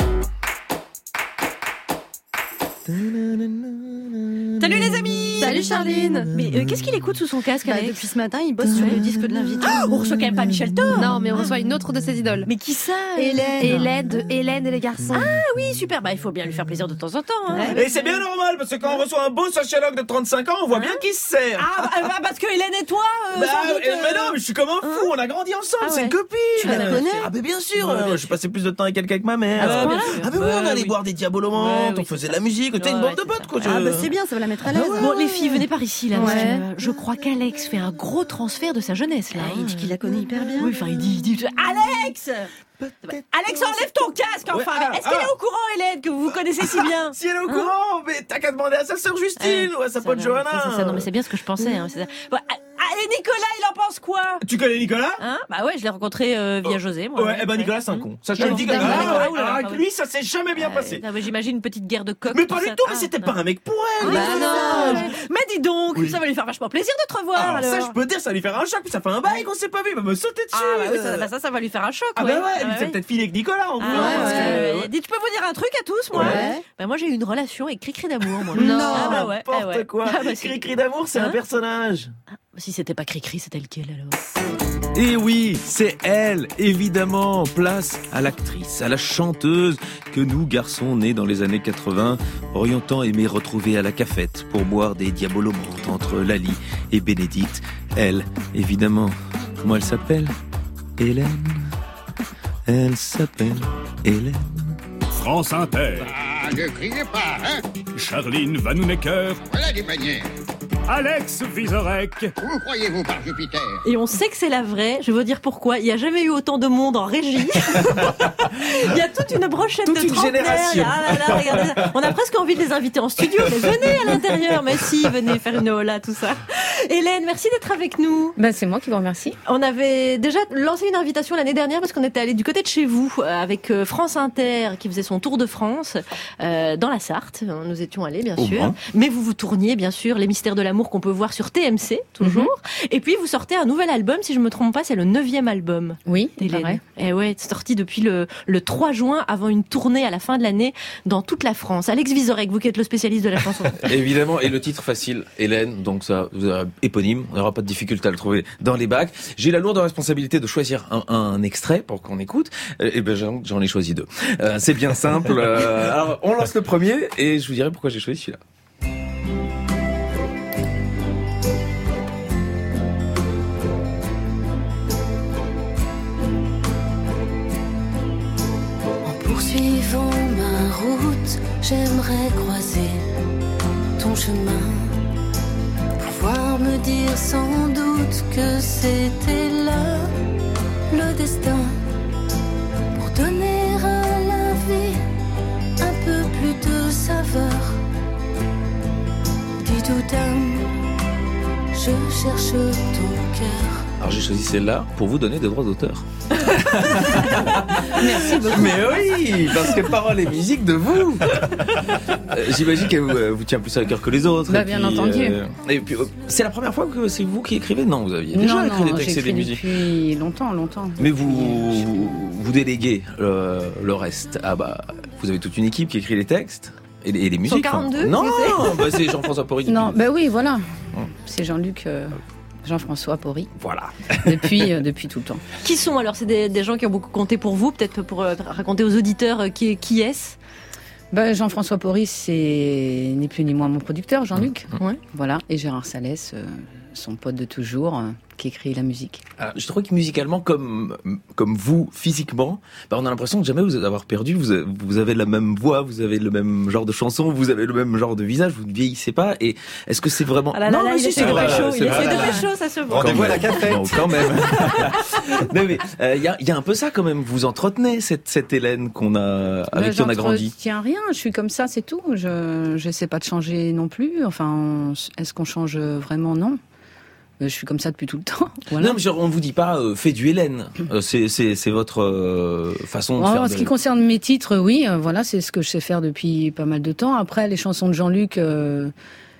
Salut les amis! Salut Charline! Mais euh, qu'est-ce qu'il écoute sous son casque, Bah, Alex? depuis ce matin, il bosse sur le disque de l'invité. Oh, on reçoit quand même pas Michel Thor! Non, mais on reçoit une autre de ses idoles. Mais qui ça? Hélène. Hélène de Hélène et les garçons. Ah oui, super. Bah, il faut bien lui faire plaisir de temps en temps. Hein. Et c'est bien normal, parce que quand on reçoit un beau sociologue de trente-cinq ans, on voit bien qui se sert. Ah, bah, bah, parce que Hélène et toi, euh, bah, sans doute, euh, euh... mais non, mais je suis comme un fou, on a grandi ensemble, Ah c'est ouais. une copine. Tu la connais? Ah, mais bien sûr, Ouais, euh, bien je passais plus de temps avec elle qu'avec ma mère. Ah, bah, bien ah, sûr. ah, mais oui, Ouais, on allait oui. boire des diabolomantes, Ouais, oui, on faisait c'est de la musique, tu sais, une Ouais, bande de c'est potes, ça. quoi. Ah je- bah c'est bien, ça va la mettre à l'aise. Bon, les filles, venez par ici, là. Ouais. parce que, euh, je crois qu'Alex fait un gros transfert de sa jeunesse, là. Ah, il dit qu'il la connaît hyper bien. Oui, enfin, il dit, il dit, Alex! Alex, enlève ton casque, enfin! Ouais, ah, Est-ce qu'elle ah. est au courant, Hélène, que vous vous connaissez si bien? Si elle est au Hein courant, mais t'as qu'à demander à sa sœur Justine ou à sa Ça pote va, Johanna. ça, c'est ça. Non, mais c'est bien ce que je pensais. Hein, c'est ça. Bon, ah, ah, et Nicolas, il en pense quoi? Tu connais Nicolas? Hein? Bah ouais, je l'ai rencontré euh, via José, moi. Ouais, eh ben Nicolas, c'est un con. Ça, je te Non, le dis non, comme non, ça. non, Ah, non, ouais, non, avec non, lui, ça s'est jamais bien passé. Ah, bah, j'imagine une petite guerre de coq. Mais pas du tout, mais c'était pas un mec pour elle. Bah non. non! Mais dis donc, Oui. ça va lui faire vachement plaisir de te revoir, Alors alors. ça, je peux dire, ça va lui faire un choc, puis ça fait un bail qu'on s'est pas vu, il va me sauter dessus. Ah bah oui, ça, bah ça, ça va lui faire un choc, Ah ouais. bah ouais, elle bah s'est ouais. peut-être filé avec Nicolas en Ah plus. ouais, parce que, ouais. ouais. Dites, je peux vous dire un truc à tous, moi? Ouais. Bah moi, j'ai eu une relation avec Cricri d'amour, moi. Non, Ah bah ouais, n'importe ah ouais. quoi. Ah bah si. Cri-cri d'amour, c'est Hein un personnage. Si c'était pas Cricri, c'était lequel alors? Et oui, c'est elle, évidemment. Place à l'actrice, à la chanteuse que nous, garçons nés dans les années quatre-vingts, aurions tant aimé retrouver à la cafette pour boire des diabolomantes entre Lali et Bénédicte. Elle, évidemment. Comment elle s'appelle? Hélène. Elle s'appelle Hélène. France Inter. Ah, ne criez pas, hein? Charline Vanhoenacker. Voilà des manières. Alex Vizorek. Où croyez-vous par Jupiter? Et on sait que c'est la vraie. Je veux dire pourquoi. Il n'y a jamais eu autant de monde en régie. Il y a toute une brochette toute de une trentenaires. génération. Ah là là, regardez ça. On a presque envie de les inviter en studio. Mais venez à l'intérieur. Mais si, venez faire une hola, tout ça. Hélène, merci d'être avec nous. Ben, c'est moi qui vous remercie. On avait déjà lancé une invitation l'année dernière parce qu'on était allé du côté de chez vous avec France Inter qui faisait son tour de France euh, dans la Sarthe. Nous étions allés, bien Au sûr. moins. Mais vous vous tourniez, bien sûr, Les Mystères de l'amour qu'on peut voir sur T M C, toujours. Mm-hmm. Et puis, vous sortez un nouvel album, si je me trompe pas, c'est le neuvième album. Oui, Hélène. Et ouais, c'est sorti depuis le, le trois juin, avant une tournée à la fin de l'année dans toute la France. Alex Vizorek, vous qui êtes le spécialiste de la chanson. Évidemment, et le titre facile, Hélène, donc ça, vous avez éponyme, on n'aura pas de difficulté à le trouver dans les bacs. J'ai la lourde responsabilité de choisir un, un extrait pour qu'on écoute, et ben j'en, j'en ai choisi deux. Euh, c'est bien simple. Euh, alors, on lance le premier, et je vous dirai pourquoi j'ai choisi celui-là. Poursuivant ma route, j'aimerais croiser ton chemin, pouvoir me dire sans doute que c'était là le destin, pour donner à la vie un peu plus de saveur. Dis tout âme, je cherche ton cœur. Alors j'ai choisi celle-là pour vous donner des droits d'auteur. Merci beaucoup. Mais oui, parce que paroles et musique de vous. Euh, j'imagine qu'elle vous, euh, vous tient plus à cœur que les autres. Bah, et bien puis, entendu. Euh, et puis, euh, c'est la première fois que c'est vous qui écrivez? Non, vous aviez déjà non, écrit non, des textes et des j'écris musiques. depuis longtemps, longtemps. Mais vous, vous, vous déléguez euh, le reste. Ah bah, vous avez toute une équipe qui écrit les textes et les, et les musiques. cent quarante-deux, hein. Non, c'est- bah, c'est Jean-François Porry. Non, depuis- ben oui, voilà. Hum. C'est Jean-Luc, euh, Jean-François Porry. Voilà. Depuis, euh, depuis tout le temps. Qui sont alors? C'est des, des gens qui ont beaucoup compté pour vous, peut-être pour euh, raconter aux auditeurs euh, qui, qui est-ce? Ben, Jean-François Porry, c'est ni plus ni moins mon producteur, Jean-Luc. Ouais. Voilà. Et Gérard Salès, euh, son pote de toujours, euh, qui écrit la musique. Alors, je trouve que musicalement, comme comme vous, physiquement, bah, on a l'impression que jamais vous avoir perdu. Vous avez, vous avez la même voix, vous avez le même genre de chanson, vous avez le même genre de visage, vous ne vieillissez pas. Et est-ce que c'est vraiment... Ah là là, Non, là, mais il si, essaie c'est de vrai, pécho, c'est il vrai. essaie de pécho, ça se voit. Rendez-vous à la cafette. Non, quand même. Non, mais il euh, y, a, y a un peu ça quand même. Vous entretenez cette, cette Hélène qu'on a, avec Ben, qui on a grandi. Je tiens rien, je suis comme ça, c'est tout. Je j'essaie pas de changer non plus. Enfin, est-ce qu'on change vraiment? Non. Je suis comme ça depuis tout le temps. Voilà. Non, mais genre, on vous dit pas euh, fais du Hélène. Euh, c'est, c'est, c'est votre euh, façon de En, faire. en ce de- qui concerne mes titres, oui, euh, voilà, c'est ce que je sais faire depuis pas mal de temps. Après, les chansons de Jean-Luc, euh,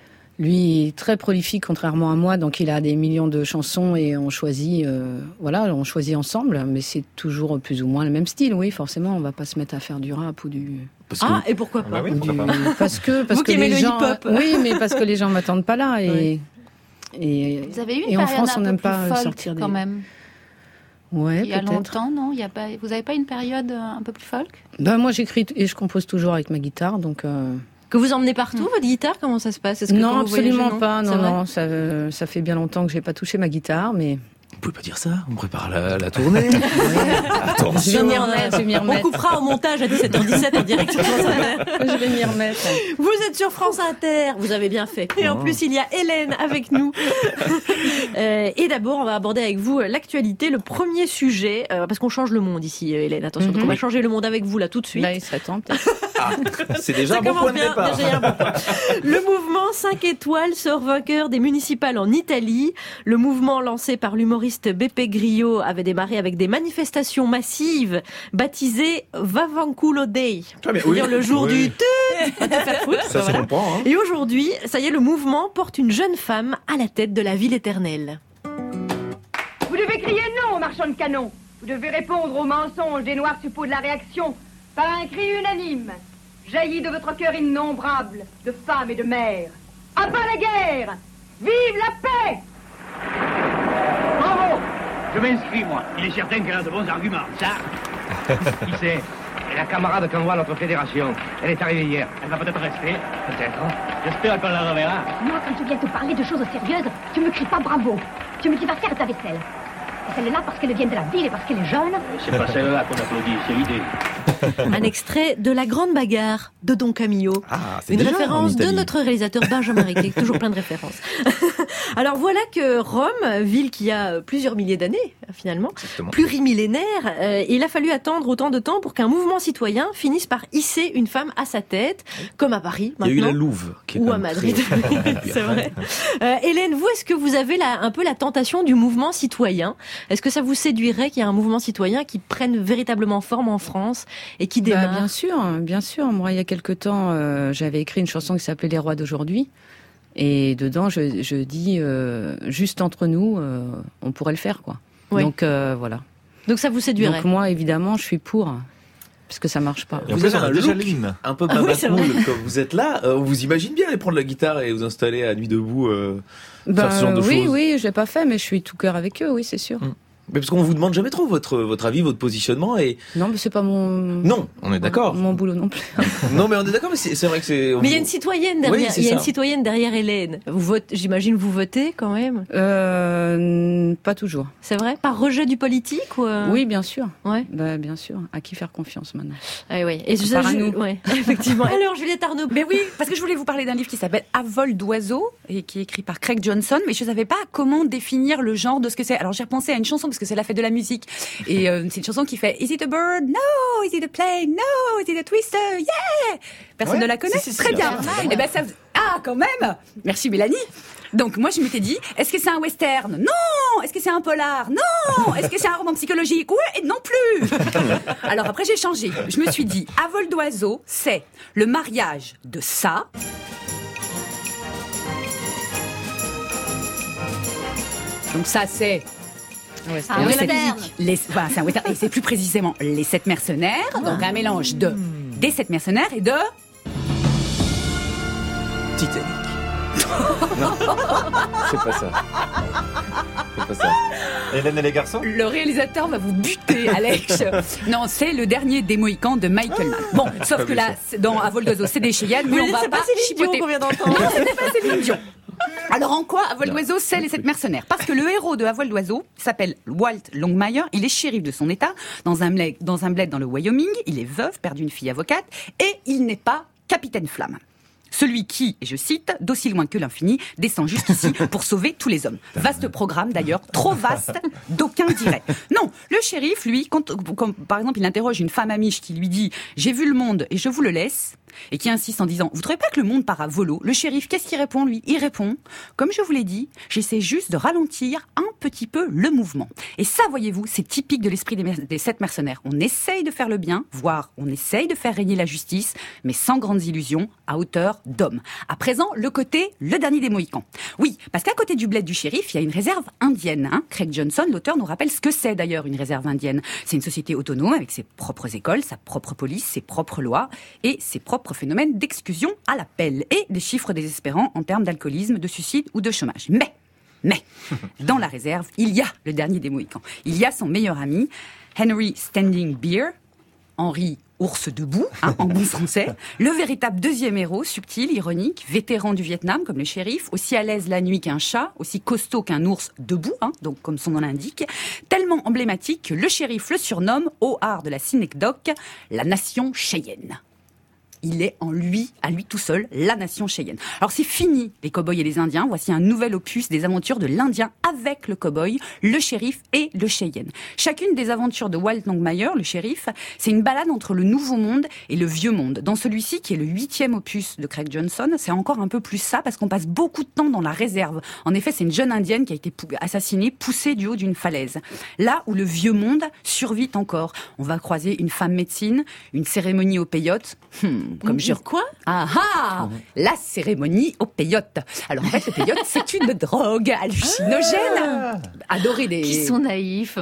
lui, est très prolifique, contrairement à moi, donc il a des millions de chansons et on choisit, euh, voilà, on choisit ensemble, mais c'est toujours plus ou moins le même style, oui, forcément, on va pas se mettre à faire du rap ou du. Parce que- Ah, et pourquoi pas? Bah oui, ou pourquoi du- pas. Parce que parce Vous que qui aimez les le gens, hip-hop. oui, mais parce que les gens m'attendent pas là et. Ouais. Et, Vous avez eu une et en période France, un on peu n'aime plus pas folk, sortir des. quand même. Ouais, Il y a peut-être. longtemps, non? Il y a pas. Vous n'avez pas une période euh, un peu plus folk? Ben moi, j'écris et je compose toujours avec ma guitare, donc. euh, Que vous emmenez partout, votre guitare? Comment ça se passe? Est-ce que Non, quand vous voyagez, absolument pas. C'est Non, vrai non, ça, euh, ça fait bien longtemps que j'ai pas touché ma guitare, mais. Vous pouvez pas dire ça. On prépare la, la tournée. Je vais Attention. m'y remettre. Je vais m'y On remettre. coupera au montage à dix-sept heures dix-sept en direct sur France Inter. Je vais m'y remettre. Vous êtes sur France Inter, vous avez bien fait. Et en Oh. plus, il y a Hélène avec nous. Euh, et d'abord, on va aborder avec vous l'actualité, le premier sujet, euh, parce qu'on change le monde ici, euh, Hélène. Attention, donc on va changer le monde avec vous là tout de suite. Là, il serait temps, peut-être. Ah, c'est déjà Ça un bon commence point de bien, départ. déjà, il y a un bon point. Le mouvement cinq étoiles sort vainqueur des municipales en Italie. Le mouvement lancé par l'humoriste Beppe Grillo avait démarré avec des manifestations massives baptisées Vaffanculo Day. Très bien, C'est-à-dire oui. le jour Oui. du tut, va te faire foutre. Ça se Voilà. comprend, hein. Et aujourd'hui, ça y est, le mouvement porte une jeune femme à la tête de la ville éternelle. Vous devez crier non, marchand de canon. Vous devez répondre aux mensonges des noirs suppôts de la réaction par un cri unanime, jailli de votre cœur innombrable de femmes et de mères. À pas la guerre! Vive la paix! Bravo! Je m'inscris, moi. Il est certain qu'elle a de bons arguments. Ça, qui c'est? C'est la camarade qu'envoie notre fédération. Elle est arrivée hier. Elle va peut-être rester. Peut-être. J'espère qu'on la reverra. Moi, quand tu viens te parler de choses sérieuses, tu me cries pas bravo. Tu me dis va faire ta vaisselle. celle-là parce qu'elle vient de la ville et parce qu'elle est jeune. C'est pas celle-là qu'on applaudit, c'est l'idée. Un extrait de La Grande Bagarre de Don Camillo. Ah, c'est Une déjà en référence de Italie. notre réalisateur Benjamin Riquet, toujours plein de références. Alors voilà que Rome, ville qui a plusieurs milliers d'années finalement, Exactement. plurimillénaire, euh, il a fallu attendre autant de temps pour qu'un mouvement citoyen finisse par hisser une femme à sa tête, comme à Paris Il y a eu maintenant. la Louve. Qui est Ou quand à même Madrid, très- c'est vrai. Euh, Hélène, vous, est-ce que vous avez la, un peu la tentation du mouvement citoyen ? Est-ce que ça vous séduirait qu'il y ait un mouvement citoyen qui prenne véritablement forme en France et qui Bah, démarre ? bien sûr, bien sûr. Moi, il y a quelque temps, euh, j'avais écrit une chanson qui s'appelait Les Rois d'aujourd'hui. Et dedans, je, je dis, euh, juste entre nous, euh, on pourrait le faire, quoi. Oui. Donc, euh, voilà. Donc ça vous séduirait ? Donc moi, évidemment, je suis pour, parce que ça marche pas. Et en Vous plus, avez on a un déjà look l'hymne. un peu Ah oui, baba c'est cool vrai. quand vous êtes là. Euh, on vous imagine bien aller prendre la guitare et vous installer à Nuit debout, euh, Ben, faire ce genre de oui, choses. oui, je l'ai pas fait, mais je suis tout cœur avec eux, oui, c'est sûr. Mm. Mais parce qu'on vous demande jamais trop votre votre avis, votre positionnement et Non, mais c'est pas mon. non, on est d'accord. Mon boulot non plus. Non, mais on est d'accord. Mais c'est c'est vrai que c'est. Mais il y a une citoyenne derrière. Oui, c'est il y a une ça. citoyenne derrière Hélène. Vous votez, j'imagine, vous votez quand même. Euh, pas toujours. C'est vrai ? Par rejet du politique ou euh... Oui, bien sûr. Ouais. Bah, bien sûr. À qui faire confiance maintenant? Ah oui. Et Par ça, à je- nous. ouais, effectivement. Alors, Juliette Arnaud. Mais oui, parce que je voulais vous parler d'un livre qui s'appelle À vol d'oiseau et qui est écrit par Craig Johnson, mais je ne savais pas comment définir le genre de ce que c'est. Alors j'ai repensé à une chanson parce que c'est la fête de la musique et euh, c'est une chanson qui fait Is it a bird? No. Is it a plane? No. Is it a twister? Yeah. Personne Ouais, ne la connaît. si, si, si, Très bien bien. sûr. Et ben ça. Ah quand même. Merci Mélanie. Donc moi je m'étais dit, est-ce que c'est un western? Non. Est-ce que c'est un polar? Non. Est-ce que c'est un roman psychologique? Ouais, non plus. Alors après j'ai changé. Je me suis dit, À vol d'oiseau, c'est le mariage de ça. Donc ça c'est Un les sept- western. les- voilà, c'est un western et c'est plus précisément les sept mercenaires. Donc un mélange de des sept mercenaires et de Titanic. Non, c'est pas ça. C'est pas ça. Hélène et les garçons? Le réalisateur va vous buter, Alex. Non, c'est le dernier des Mohicans de Michael Mann. Bon, sauf que là, c'est- dans À vol d'oiseau, c'est des Cheyennes, mais Oui, on va c'est pas pas Céline Dion chipoter. qu'on vient d'entendre. Non, c'était pas Céline Dion. Alors en quoi À vol d'oiseau, c'est les sept mercenaires? Parce que le héros de À vol d'oiseau s'appelle Walt Longmire, il est shérif de son état, dans un bled dans, un bled dans le Wyoming, il est veuf, père d'une fille avocate, et il n'est pas capitaine Flamme. Celui qui, et je cite, d'aussi loin que l'infini, descend jusqu'ici pour sauver tous les hommes. Vaste programme d'ailleurs, trop vaste, d'aucuns diraient. Non, le shérif, lui, quand, quand, par exemple il interroge une femme amiche qui lui dit « J'ai vu le monde et je vous le laisse », et qui insiste en disant « Vous trouvez pas que le monde part à volo ?» Le shérif, qu'est-ce qu'il répond lui? Il répond « Comme je vous l'ai dit, j'essaie juste de ralentir un petit peu le mouvement. » Et ça, voyez-vous, c'est typique de l'esprit des, mer- des sept mercenaires. On essaye de faire le bien, voire on essaye de faire régner la justice, mais sans grandes illusions, à hauteur d'homme. À présent, le côté, le dernier des Mohicans. Oui, parce qu'à côté du bled du shérif, il y a une réserve indienne. Hein. Craig Johnson, l'auteur, nous rappelle ce que c'est d'ailleurs une réserve indienne. C'est une société autonome avec ses propres écoles, sa propre police, ses propres lois et ses propres phénomènes d'exclusion à l'appel et des chiffres désespérants en termes d'alcoolisme, de suicide ou de chômage. Mais, mais, dans la réserve, il y a le dernier des Mohicans. Il y a son meilleur ami, Henry Standing Beer, Henry Ours debout, hein, en bon français, le véritable deuxième héros, subtil, ironique, vétéran du Vietnam, comme le shérif, aussi à l'aise la nuit qu'un chat, aussi costaud qu'un ours debout, hein, donc comme son nom l'indique, tellement emblématique que le shérif le surnomme, au art de la synecdoque, la nation Cheyenne. Il est en lui, à lui tout seul, la nation Cheyenne. Alors c'est fini les cow-boys et les Indiens. Voici un nouvel opus des aventures de l'Indien avec le cow-boy, le shérif et le Cheyenne. Chacune des aventures de Walt Longmire, le shérif, c'est une balade entre le nouveau monde et le vieux monde. Dans celui-ci, qui est le huitième opus de Craig Johnson, c'est encore un peu plus ça parce qu'on passe beaucoup de temps dans la réserve. En effet, c'est une jeune Indienne qui a été pou- assassinée, poussée du haut d'une falaise. Là où le vieux monde survit encore. On va croiser une femme médecine, une cérémonie au peyote. Hmm. Comme je... Quoi? Ah ah, la cérémonie au peyote. Alors en fait, le peyote, c'est une drogue hallucinogène. Adoré des... Qui sont naïfs.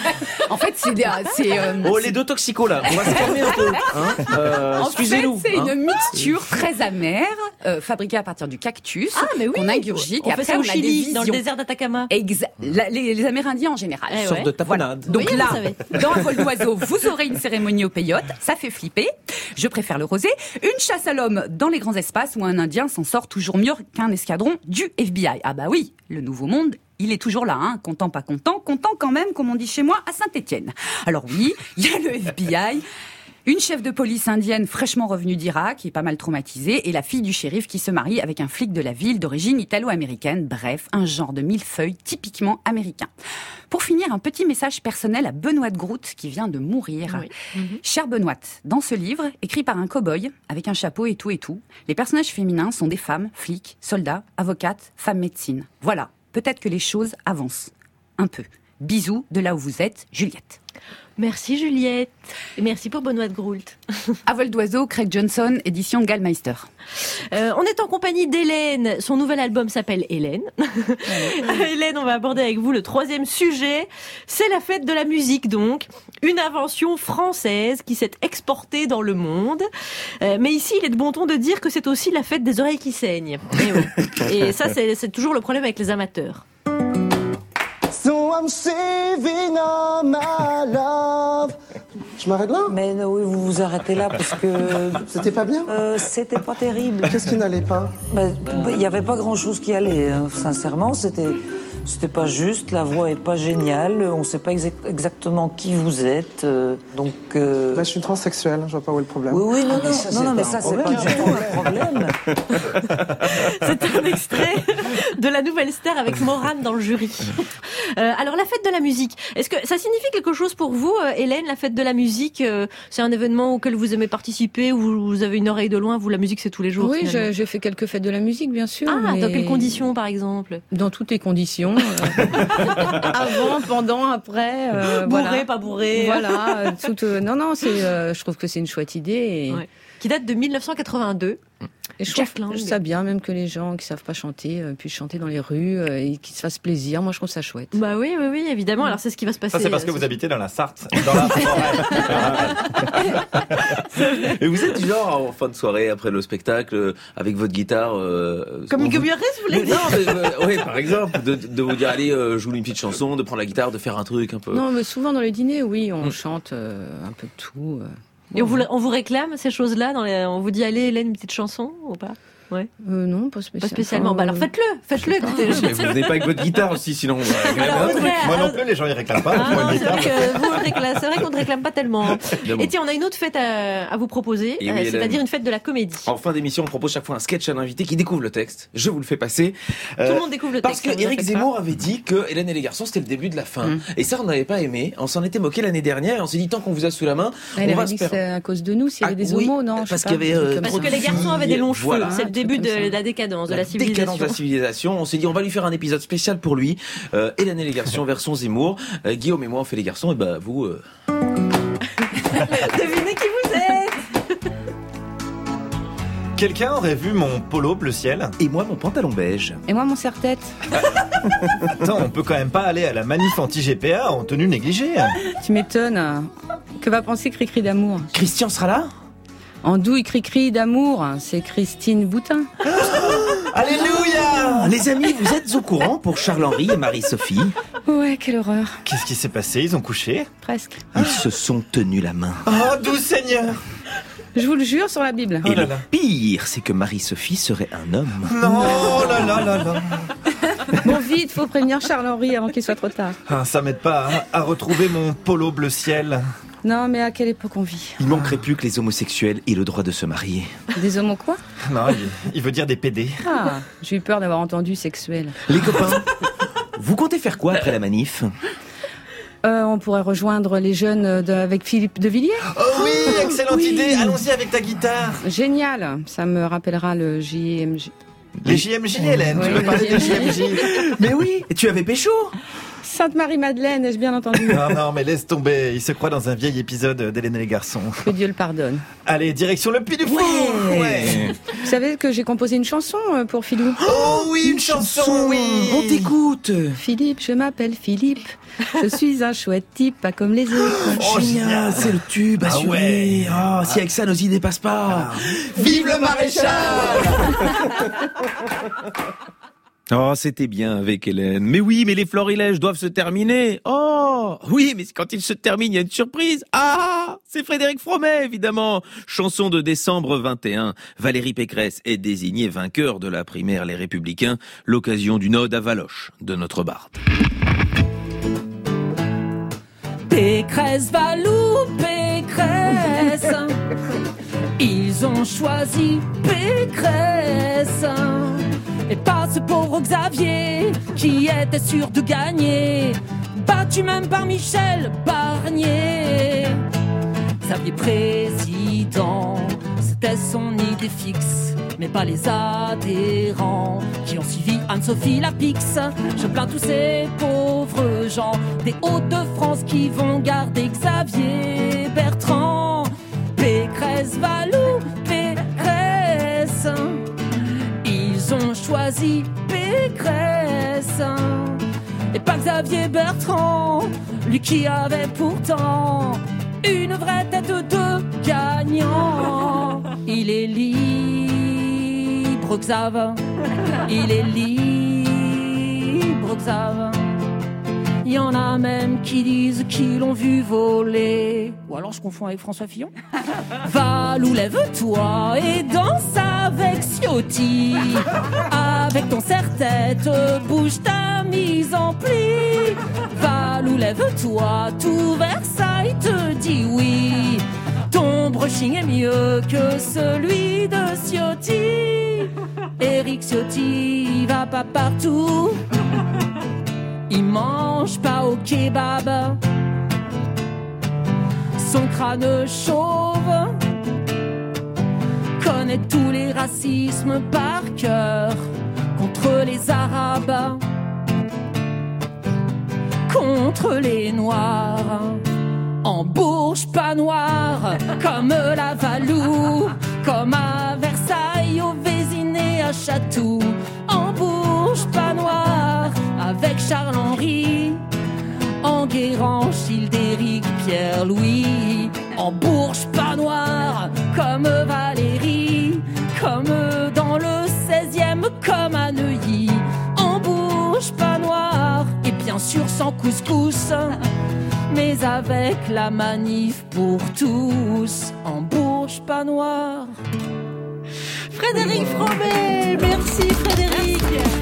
En fait, c'est... des- c'est euh, Oh, les deux toxicos là, on va se calmer un peu. Hein euh, en fait, excusez-nous. c'est hein. une mixture très amère, euh, fabriquée à partir du cactus, Ah, mais oui. qu'on ingurgite. On et fait après, ça au on a des Chili, dans le visions. désert d'Atacama. Exa- la- les, les Amérindiens en général. Eh Sorte ouais. de tapenade. Donc Oui, là, vous savez. dans Un vol d'oiseau, vous aurez une cérémonie au peyote, ça fait flipper. Je préfère le rosé. Une chasse à l'homme dans les grands espaces où un Indien s'en sort toujours mieux qu'un escadron du F B I. Ah bah oui, le nouveau monde il est toujours là, hein, content, pas content, content quand même, comme on dit chez moi, à Saint-Étienne. Alors oui, il y a le F B I, une chef de police indienne fraîchement revenue d'Irak, qui est pas mal traumatisée, et la fille du shérif qui se marie avec un flic de la ville d'origine italo-américaine. Bref, un genre de millefeuille typiquement américain. Pour finir, un petit message personnel à Benoît de Groot, qui vient de mourir. Oui. Mm-hmm. Cher Benoît, dans ce livre, écrit par un cow-boy, avec un chapeau et tout et tout, les personnages féminins sont des femmes, flics, soldats, avocates, femmes médecine. Voilà, peut-être que les choses avancent. Un peu. Bisous de là où vous êtes, Juliette. Merci Juliette. Et merci pour Benoît de Groult. À vol d'oiseau, Craig Johnson, édition Gallmeister. Euh, on est en compagnie d'Hélène. Son nouvel album s'appelle Hélène. Hélène, on va aborder avec vous le troisième sujet. C'est la fête de la musique, donc. Une invention française qui s'est exportée dans le monde. Euh, mais ici, il est de bon ton de dire que c'est aussi la fête des oreilles qui saignent. Et, oui. Et ça, c'est, c'est toujours le problème avec les amateurs. So I'm saving all my love. Je m'arrête là? Mais non, oui, vous vous arrêtez là parce que... C'était pas bien? euh, C'était pas terrible. Qu'est-ce qui n'allait pas? Il ben, n'y avait pas grand-chose qui allait, hein. Sincèrement, c'était... C'était pas juste, la voix est pas géniale, on sait pas exa- exactement qui vous êtes, euh, donc... Euh... Bah, je suis transsexuel, je vois pas où est le problème. Oui, oui, non, ah, non, ça, non, non, mais ça, c'est pas du tout un problème. C'est un extrait de la nouvelle star avec Morane dans le jury. Euh, alors, la fête de la musique, est-ce que ça signifie quelque chose pour vous, euh, Hélène, la fête de la musique? euh, C'est un événement auquel vous aimez participer, où vous avez une oreille de loin, vous, la musique, c'est tous les jours? Oui, je, je fais quelques fêtes de la musique, bien sûr. Ah, mais... dans quelles conditions, par exemple? Dans toutes les conditions. Euh... Avant, pendant, après. Euh, bourré, voilà. pas bourré. Voilà. Euh, tout, euh, non, non, c'est, euh, je trouve que c'est une chouette idée. Et... Ouais. Qui date de dix-neuf cent quatre-vingt-deux. Et je Jack trouve Lang. ça bien, même que les gens qui savent pas chanter euh, puissent chanter dans les rues euh, et qu'ils se fassent plaisir. Moi, je trouve ça chouette. Bah oui, oui, oui, évidemment. Alors, c'est ce qui va se passer. Ça, c'est parce que vous habitez dans la Sarthe, dans la forêt. Et vous êtes du genre, en fin de soirée, après le spectacle, avec votre guitare... Euh, Comme Hugo vous... Muarez, vous voulez Non, mais, euh, oui, par exemple, de, de vous dire, allez, euh, joue une petite chanson, de prendre la guitare, de faire un truc un peu... Non, mais souvent dans les dîners, oui, on mmh. chante euh, un peu de tout. Euh... Et on vous, on vous réclame ces choses-là dans les... On vous dit, allez, Hélène, une petite chanson ou pas? Ouais. Euh, non, pas spécialement. Pas spécialement. Bah alors faites-le, faites-le. Écoutez, mais vous venez pas avec votre guitare aussi, sinon. Alors, Audrey, moi non plus, les gens ils réclament pas. Ah, non, c'est, vrai que vous réclame, c'est vrai qu'on ne réclame pas tellement. Bon. Et tiens, on a une autre fête à, à vous proposer, oui, euh, c'est-à-dire une fête de la comédie. En fin d'émission, on propose chaque fois un sketch à l'invité qui découvre le texte. Je vous le fais passer. Euh, Tout le monde découvre le parce texte. Parce que Éric Zemmour pas. avait dit que Hélène et les garçons c'était le début de la fin. Mmh. Et ça, on n'avait pas aimé. On s'en était moqué l'année dernière. On s'est dit tant qu'on vous a sous la main, Elle on va avait se dit faire. que c'est à cause de nous, s'il y avait ah, des oui, homos, non? Parce qu'il y avait. Euh, parce que les garçons avaient des longs cheveux. Voilà. C'est le début de la décadence, de la civilisation. Décadence de la civilisation. On s'est dit on va lui faire un épisode spécial pour lui. Euh, Hélène et les garçons version Zemmour. Euh, Guillaume et moi on fait les garçons et bah vous. Euh... Devinez qui vous êtes. Quelqu'un aurait vu mon polo bleu ciel? Et moi mon pantalon beige. Et moi mon serre-tête. Attends, on peut quand même pas aller à la manif anti-G P A en tenue négligée. Tu m'étonnes. Que va penser Cricri d'amour? Christian sera là? Andouille Cricri d'amour, c'est Christine Boutin. Alléluia! Les amis, vous êtes au courant pour Charles-Henri et Marie-Sophie? Ouais, quelle horreur. Qu'est-ce qui s'est passé? Ils ont couché? Presque. Ils se sont tenus la main. Oh, doux Seigneur! Je vous le jure sur la Bible. Et oh le pire, c'est que Marie-Sophie serait un homme. Non, oh là là là là. Bon, vite, faut prévenir Charles-Henri avant qu'il soit trop tard. Ah, ça m'aide pas hein, à retrouver mon polo bleu ciel. Non, mais à quelle époque on vit? Il manquerait plus que les homosexuels aient le droit de se marier. Des homos quoi? Non, il, il veut dire des pédés. Ah, j'ai eu peur d'avoir entendu sexuel. Les copains, vous comptez faire quoi après la manif? Euh, on pourrait rejoindre les jeunes de, avec Philippe de Villiers. Oh oui, excellente oui. idée. Allons-y avec ta guitare. Génial. Ça me rappellera le J M J. Les J M J, Hélène. Oui, tu veux parler des J M J? Mais oui, et tu avais pécho? Sainte-Marie-Madeleine, ai-je bien entendu? Non, non, mais laisse tomber. Il se croit dans un vieil épisode d'Hélène et les garçons. Que Dieu le pardonne. Allez, direction le Puy du Fou. Ouais. Ouais. Vous savez que j'ai composé une chanson pour Philou? Oh oui, une, une chanson, chanson, oui. On t'écoute. Philippe, je m'appelle Philippe. Je suis un chouette type, pas comme les autres. Oh, génial, c'est le tube, assuré. Ah ouais. Oh, si avec ça, nos idées passent pas. Vive le maréchal. Oh, c'était bien avec Hélène. Mais oui, mais les florilèges doivent se terminer. Oh, oui, mais quand ils se terminent, il y a une surprise. Ah, c'est Frédéric Fromet, évidemment. Chanson de décembre vingt et un. Valérie Pécresse est désignée vainqueur de la primaire Les Républicains, l'occasion d'une ode à Valoche de notre barde. Pécresse, Valou, Pécresse. Ils ont choisi Pécresse. Et pas ce pauvre Xavier qui était sûr de gagner, battu même par Michel Barnier. Xavier président, c'était son idée fixe, mais pas les adhérents qui ont suivi Anne-Sophie Lapix. Je plains tous ces pauvres gens des Hauts-de-France qui vont garder Xavier Bertrand. Pécresse, Valou, Pécresse. Ils ont choisi Pécresse et pas Xavier Bertrand, lui qui avait pourtant une vraie tête de gagnant. Il est libre, Xav. Il est libre, Xav. Il y en a même qui disent qu'ils l'ont vu voler. Ou alors je confonds avec François Fillon. Valou, lève-toi et danse avec Ciotti. Avec ton serre-tête, bouge ta mise en pli. Valou, lève-toi, tout Versailles te dit oui. Ton brushing est mieux que celui de Ciotti. Éric Ciotti va pas partout. Il mange pas au kebab. Son crâne chauve connaît tous les racismes par cœur. Contre les Arabes, contre les Noirs. En Bourges, pas noir, comme la Valou, comme à Versailles, au Vésiné, à Chatou. En Bourges, pas noir, avec Charles-Henri, Enguerrand, Childéric, Pierre-Louis. En Bourges, pas noir, comme Valérie, comme dans le seizième, comme à Neuilly. En Bourges, pas noir, et bien sûr sans couscous, mais avec la manif pour tous. En Bourges, pas noir. Frédéric Fromet, merci Frédéric.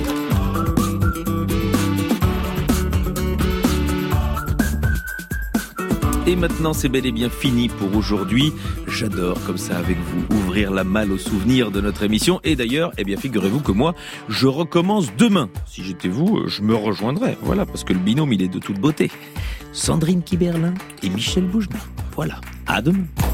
Et maintenant, c'est bel et bien fini pour aujourd'hui. J'adore, comme ça, avec vous, ouvrir la malle aux souvenirs de notre émission. Et d'ailleurs, eh bien, figurez-vous que moi, je recommence demain. Si j'étais vous, je me rejoindrais. Voilà, parce que le binôme, il est de toute beauté. Sandrine Kiberlin et Michel Bougenat. Voilà. À demain.